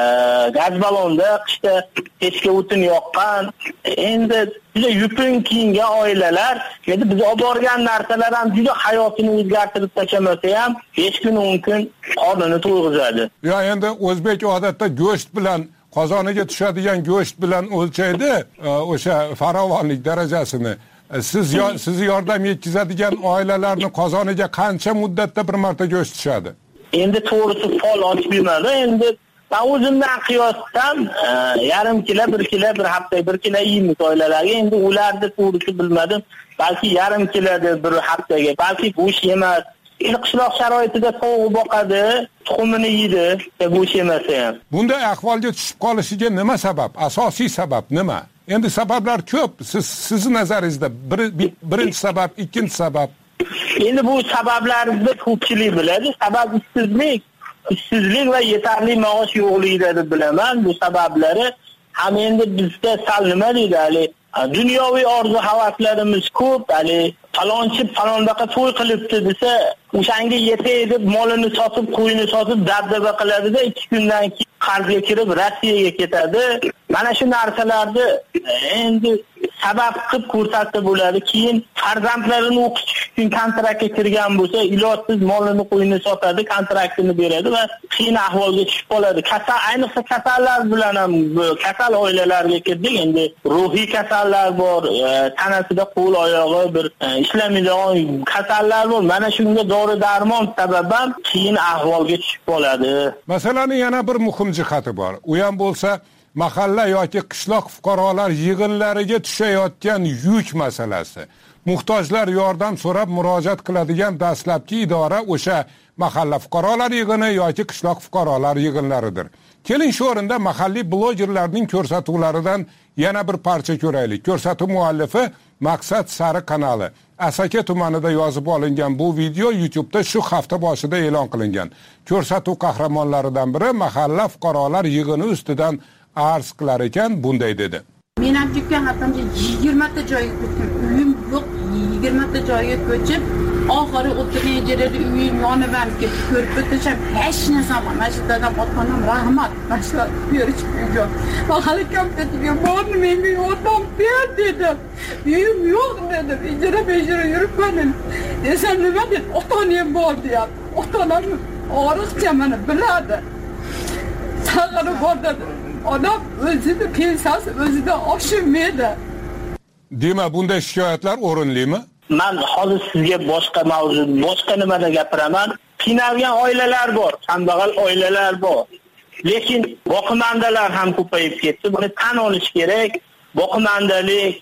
[SPEAKER 19] gaz balonda qishda pechka o'tin yoqqan. Endi juda yupun kiyingan oilalar, endi biz olib borgan narsalar ham juda hayotini o'zgartirib tashlamasa ham besh kun o'n kun qornini to'yg'izadi.
[SPEAKER 10] Ya endi o'zbek odatda go'sht bilan qozoniga tushadigan go'sht bilan o'lchaydi o'sha farovonlik darajasini. Siz sizni yordam yetkazadigan oilalarning qozoniga qancha muddatda bir marta go'sht tushadi?
[SPEAKER 19] Endi to'g'risi fol ochib bilmadi. Endi men o'zimdan qiyosdan yarim kilo, bir kilo, bir hafta bir kilo yeymiz oilalarga. Endi ularni to'g'risi bilmadim. Balki yarim kiloda bir haftaga, balki go'sht yemas. Endi qishloq sharoitida tovuq boqadi, tuxumini yeydi, go'sht yemasa ham.
[SPEAKER 10] Bunday ahvolga tushib qolishiga nima sabab? Asosiy sabab nima? Endi sabablar ko'p. Siz sizni nazaringizda bir, bir, birinchi sabab, ikkinchi sabab.
[SPEAKER 19] Endi bu sabablarni ko'pchilik biladi. Sabab ishsizlik, ishsizlik va yetarli maosh yo'qligida deb bilaman. Bu sabablari ham endi bizda sal nima deydi, hali dunyoviy orzu havaslarimiz ko'p, hali falonchi falondaqa to'y qilibdi desa, o'shanga yetay deb molini sotib, qo'yini sotib dabdaba qiladi-da, ikki kundan keyin qarzga kirib Rossiyaga ketadi. Mana shu narsalarni endi sabab qilib ko'rsatsa bo'ladi. Keyin farzandlarini o'qitish uchun kontraktga kirgan bo'lsa, ilojsiz molini qo'yini sotadi, kontraktini beradi va qiyin ahvolga tushib qoladi. Kasal, ayniqsa kasallar bilan ham kasal oilalarga kirdik. Endi ruhiy kasallar bor, tanasida qo'l oyog'i bir ishlamaydigan kasallar bor. Mana shunga dori darmon sababam qiyin ahvolga tushib qoladi.
[SPEAKER 10] Masalan, yana bir muhim jihati bor. U ham bo'lsa mahalla yoki qishloq fuqarolar yig'inlariga tushayotgan yuk masalasi. Muhtojlar yordam so'rab murojaat qiladigan dastlabki idora o'sha mahalla fuqarolar yig'ini yoki qishloq fuqarolar yig'inlaridir. Keling shu o'rinda mahalliy blogerlarning ko'rsatuvlaridan yana bir parcha ko'raylik. Ko'rsatuv muallifi Maqsad Sari kanali. Asaka tumanida yozib olingan bu video YouTube'da shu hafta boshida e'lon qilingan. Ko'rsatuv qahramonlaridan biri mahalla fuqarolar yig'ini ustidan arz qilar ekan, bunday dedi.
[SPEAKER 21] Men ham ketgan haftamda yigirma ta joyga ko'chdim. Uyim yo'q, yigirma ta joyga ko'chib, oxiri o'tirgan yerda uyim yonib ketib, ko'rib o'tisham hech narsa bo'lmadi. Mana shu dadam otganam rahmat. Mana shu ko'rishga. Mahalla komitetimga bordim, menga yordam ber dedim. Uyim yo'q dedim. Ijara bejara yuribman. Desam nima deb ota-onam bor deyapti. Ota-onam oriqcha meni biladi. Sag'irib bor dedi. Odam o'zini pensiyasi o'zida oshirmaydi.
[SPEAKER 10] Demak, bunday shikoyatlar o'rinlimi?
[SPEAKER 19] Men hozir sizga boshqa mavzu, boshqa nimada gapiraman. Qiynalgan oilalar bor, kambag'al oilalar bor. Lekin boqimandalar ham ko'payib ketdi. Buni tan olish kerak. Boqimandalik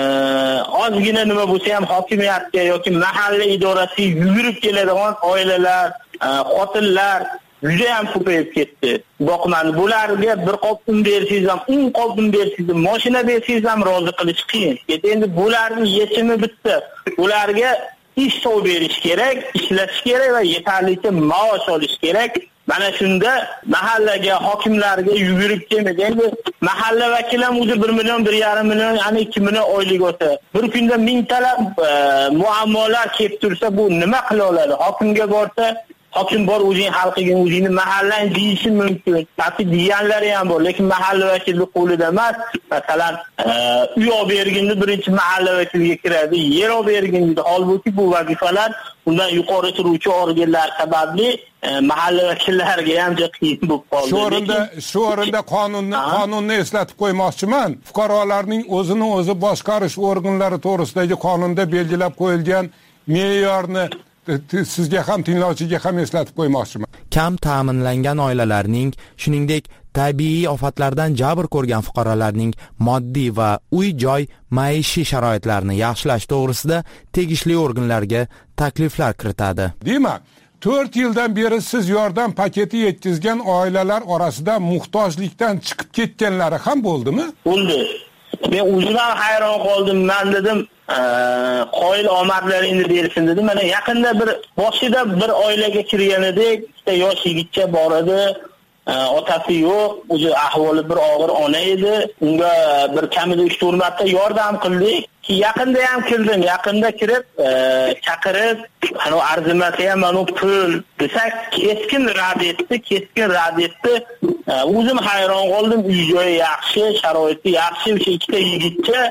[SPEAKER 19] ozgina nima bo'lsa ham hokimiyatga yoki mahalla idorasiga yugurib keladigan oilalar, xotinlar juda ham ko'payib ketdi. Boqman bularga bir qop un bersangiz ham, o'n qop un bersangiz, mashina bersangiz ham rozi qilish qiyin. Endi bularning yechimi bitta. Ularga ish topib berish kerak, ishlash kerak va yetarlicha maosh olish kerak. Mana shunda mahallaga, hokimlarga yugurib kelmaydi. Endi mahalla vakili ham o'zi bir million, bir yarim million, ya'ni ikki million oylik olsa, bir kunda mingtalab muammolar kelib tursa, bu nima qila oladi? Hokimga borsa, hokim bor o'zing xalqiga, o'zingni mahallang deyishi mumkin. Hatto deganlari ham bor, lekin mahalla vakili qo'lida emas. Masalan, uy olib berganda birinchi mahalla vakiliga kiradi, yer olib berganda, holbuki bu vazifalar undan yuqori turuvchi organlar sababli mahalla vakillariga ham juda qiyin bo'lib qoldi.
[SPEAKER 10] Shu o'rinda, shu o'rinda qonunni, qonunni eslatib qo'ymoqchiman. Fuqarolarning o'zini o'zi boshqarish organlari to'g'risidagi qonunda belgilab qo'yilgan me'yorni sizga ham tinglovchiga ham eslatib qo'ymoqchiman.
[SPEAKER 16] Kam ta'minlangan oilalarning, shuningdek tabiiy ofatlardan jabr ko'rgan fuqarolarning moddiy va uy-joy maishiy sharoitlarini yaxshilash to'g'risida tegishli organlarga takliflar kiritadi.
[SPEAKER 10] Demak, to'rt yildan beri siz yordam paketi yetkazgan oilalar orasida muhtojlikdan chiqib ketganlari ham bo'ldimi?
[SPEAKER 19] Bo'ldi. Men o'zim ham hayron qoldim. Men dedim, qoyil omadlaringni bersin dedim. Mana yaqinda bir boshida bir oilaga kirgan edik. Ikkita yosh yigitcha bor edi. Otasi yo'q, o'zi ahvoli bir og'ir ona edi. Unga bir kamida uch to'rt marta yordam qildik. Ki yaqinda ham kirdim, yaqinda kirib, chaqirib, ana arzimasi ham mana pul desak, keskin rad etdi, keskin rad etdi. O'zim hayron qoldim, uy joyi yaxshi, sharoiti yaxshi, o'sha ikkita yigitcha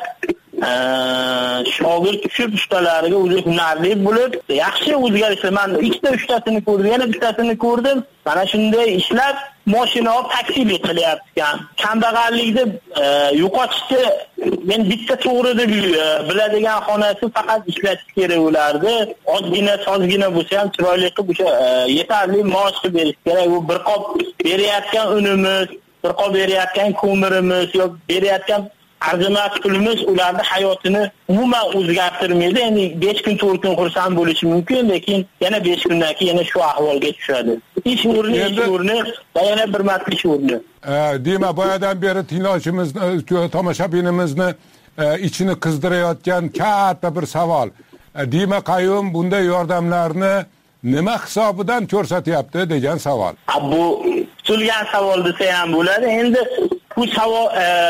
[SPEAKER 19] shogird tushib ustalariga o'zi hunarli bo'lib, yaxshi o'zgarishlar. Men ikkita uchtasini ko'rdim, yana bittasini ko'rdim. Mana shunday ishlab mashina olib taksilik qilyapti. Kambag'allikni yo'qotishni men bitta to'g'ri deb biladigan xonasi faqat ishlatish kerak ularni. Odgina, sozgina bo'lsa ham chiroyli qilib o'sha yetarli maosh qilib berish kerak. U bir qop berayotgan unimiz, bir qop berayotgan ko'mirimiz yoki berayotgan arzimas pulimiz ularning hayotini umuman o'zgartirmaydi. Endi besh kun to'rt kun xursand bo'lishi mumkin, lekin yana besh kundan keyin yana shu ahvolga tushadi. Ish o'rni, ish o'rni va yana bir marta ish o'rni.
[SPEAKER 10] Demak, boyadan beri tinglovchimizni, tomoshabinimizni ichini qizdirayotgan katta bir savol. Demak, qayyum bunday yordamlarni nima hisobidan ko'rsatyapti degan savol.
[SPEAKER 19] Bu tutilgan savol desa ham bo'ladi. Endi bu savol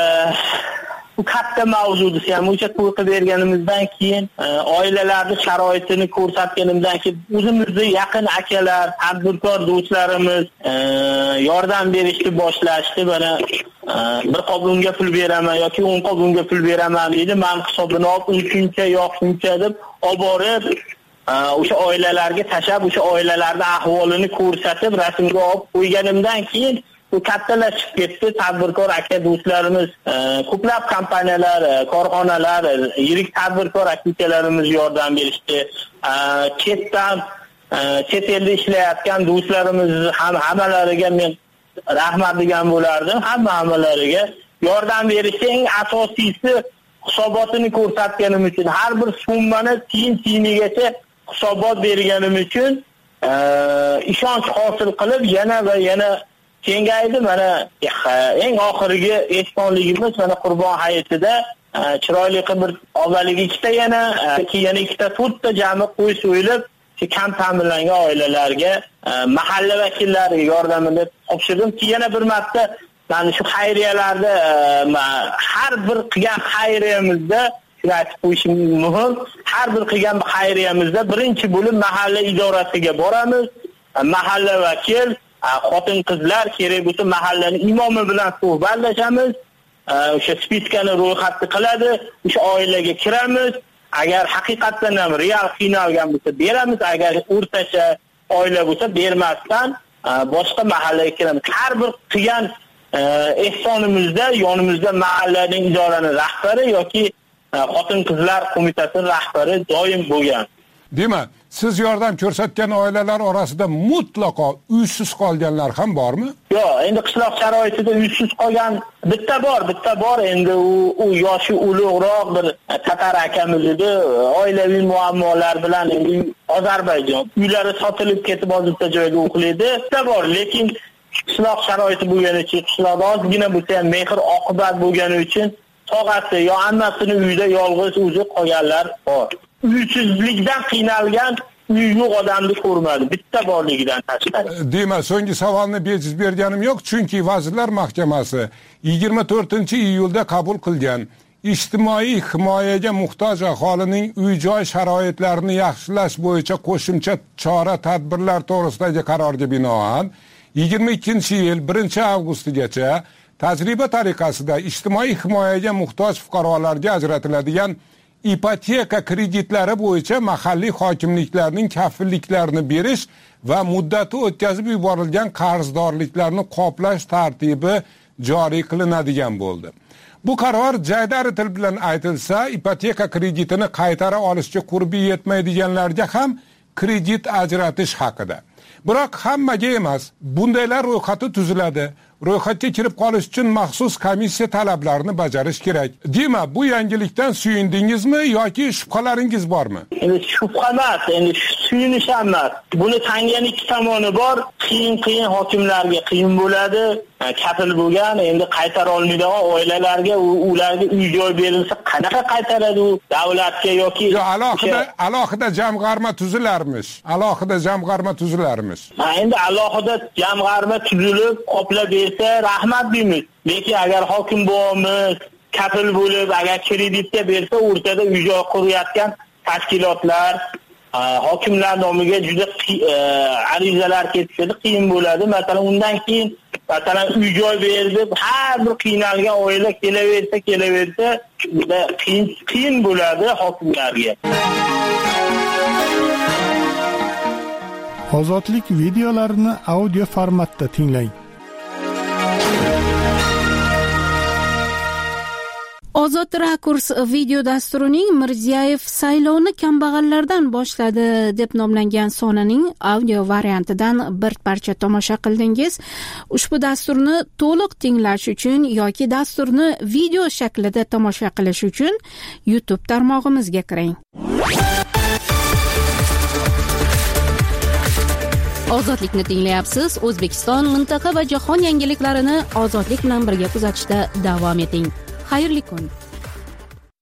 [SPEAKER 19] bu katta mavzu desa ham, o'sha to'y qilib berganimizdan keyin oilalarning sharoitini ko'rsatganimdan keyin o'zimizga yaqin akalar, tadbirkor do'stlarimiz yordam berishni boshlashdi. Mana bir qop unga pul beraman yoki o'n qop unga pul beraman deydi. Men hisobini olib shuncha yo'q shuncha deb olib borib o'sha oilalarga tashab, o'sha oilalarning ahvolini ko'rsatib, rasmga olib qo'yganimdan keyin bu kattalashib ketdi. Tadbirkor aka do'stlarimiz, ko'plab kompaniyalar, korxonalar, yirik tadbirkor akalarimiz yordam berishdi. Chetdan, chet elda ishlayotgan do'stlarimiz ham hammalariga men rahmat degan bo'lardim. Hamma hammalariga yordam berishdi. Eng asosiysi hisobotini ko'rsatganim uchun, har bir summani tiyin-tiyinigacha hisobot berganim uchun ishonch hosil qilib yana va yana kengaydi. Mana eng oxirgi ehsonligimiz mana Qurbon hayitida chiroyli qilib bir avvaliga ikkita yana keyin yana ikkita to'rtta jami qo'y so'yilib kam ta'minlangan oilalarga mahalla vakillariga yordamini topshirdim. Keyin yana bir marta mana shu xayriyalarda har bir qilgan xayriyamizda shuni aytib qo'yishim muhim. Har bir qilgan xayriyamizda birinchi bo'lib mahalla idorasiga boramiz. Mahalla vakil, xotin qizlar kerak bo'lsa mahallaning imomi bilan suhbatlashamiz. O'sha spiskani ro'yxatni qiladi. O'sha oilaga kiramiz. Agar haqiqatan ham real qiynalgan bo'lsa beramiz, agar o'rtacha oila bo'lsa bermasdan boshqa mahallaga kiramiz. Har bir qilgan ehsonimizda yonimizda mahallaning idoraning rahbari yoki xotin qizlar qo'mitasi rahbari doim bo'lgan.
[SPEAKER 10] Demak, siz yordam ko'rsatgan oilalar orasida mutlaqo uysiz qolganlar ham bormi?
[SPEAKER 19] Yo'q, endi qishloq sharoitida uysiz qolgan bitta bor, bitta bor. Endi u u yoshi ulug'roq bir tatar akamiz edi. Oilaviy muammolar bilan endi Ozarbayjon uylari sotilib ketib hozircha joyda uxlaydi. Bitta bor, lekin qishloq sharoiti bo'lgani uchun, qishloqda ozgina bo'lsa ham mehr oqibat bo'lgani uchun tog'asi yo ammasini uyda yolg'iz o'zi qolganlar bor. Uysizlikdan qiynalgan uy yo'q odamni ko'rmadi, bitta borligidan tashqari.
[SPEAKER 10] Demak, so'nggi savolni bejiz berganim yo'q, chunki Vazirlar Mahkamasi yigirma to'rtinchi iyulda qabul qilgan ijtimoiy himoyaga muhtoj aholining uy-joy sharoitlarini yaxshilash bo'yicha qo'shimcha chora-tadbirlar to'g'risidagi qarorga binoan yigirma ikkinchi yil birinchi avgustgacha tajriba tariqasida ijtimoiy himoyaga muhtoj fuqarolarga ajratiladigan ipoteka kreditlari bo'yicha mahalliy hokimliklarning kafilliklarini berish va muddati o'tkazib yuborilgan qarzdorliklarni qoplash tartibi joriy qilinadigan bo'ldi. Bu qaror jaydari til bilan aytilsa, ipoteka kreditini qaytara olishga qurbi yetmaydiganlarga ham kredit ajratish haqida. Biroq hammaga emas, bundaylar ro'yxati tuziladi. ro'yxatga kirib qolish uchun maxsus komissiya talablarini bajarish kerak. Dima, bu yangilikdan suyundingizmi yoki shubhalaringiz bormi?
[SPEAKER 19] Endi shubha emas, endi suyunish emas. Buni tangan ikki tomoni bor. Qiyin-qiyin hokimlarga qiyin bo'ladi. Kafil bo'lgan, endi qaytara olmaydigan oilalarga ularga uy-joy berilsa qanaqa qaytaradi u davlatga yoki
[SPEAKER 10] yo alohida alohida jamg'arma tuzilarmish. Alohida jamg'arma tuzilarmish.
[SPEAKER 19] Ha, endi alohida jamg'arma tuzilib, qoplab bersa rahmat deymiz. Lekin agar hokim bo'lamiz, kafil bo'lib, agar kreditga bersa, o'rtada uy-joy qurayotgan tashkilotlar hokimlar nomiga juda arizalar ketishadi, qiyin bo'ladi. Masalan, undan keyin masalan uy-joy berdi, har bir qiynalgan oila kelaversa, kelaversa, juda qiyin qiyin bo'ladi hokimlarga.
[SPEAKER 6] Ozodlik videolarini audio formatda tinglang.
[SPEAKER 1] Ozod Rakurs video dasturining Mirziyoyev saylovni kambag'allardan boshladi deb nomlangan sonining audio variantidan bir parcha tomosha qildingiz. Ushbu dasturni to'liq tinglash uchun yoki dasturni video shaklida tomosha qilish uchun YouTube tarmog'imizga kiring. Ozodlikni tinglayapsiz. O'zbekiston, mintaqa va jahon yangiliklarini ozodlik bilan birga kuzatishda davom eting. Xayrli kun.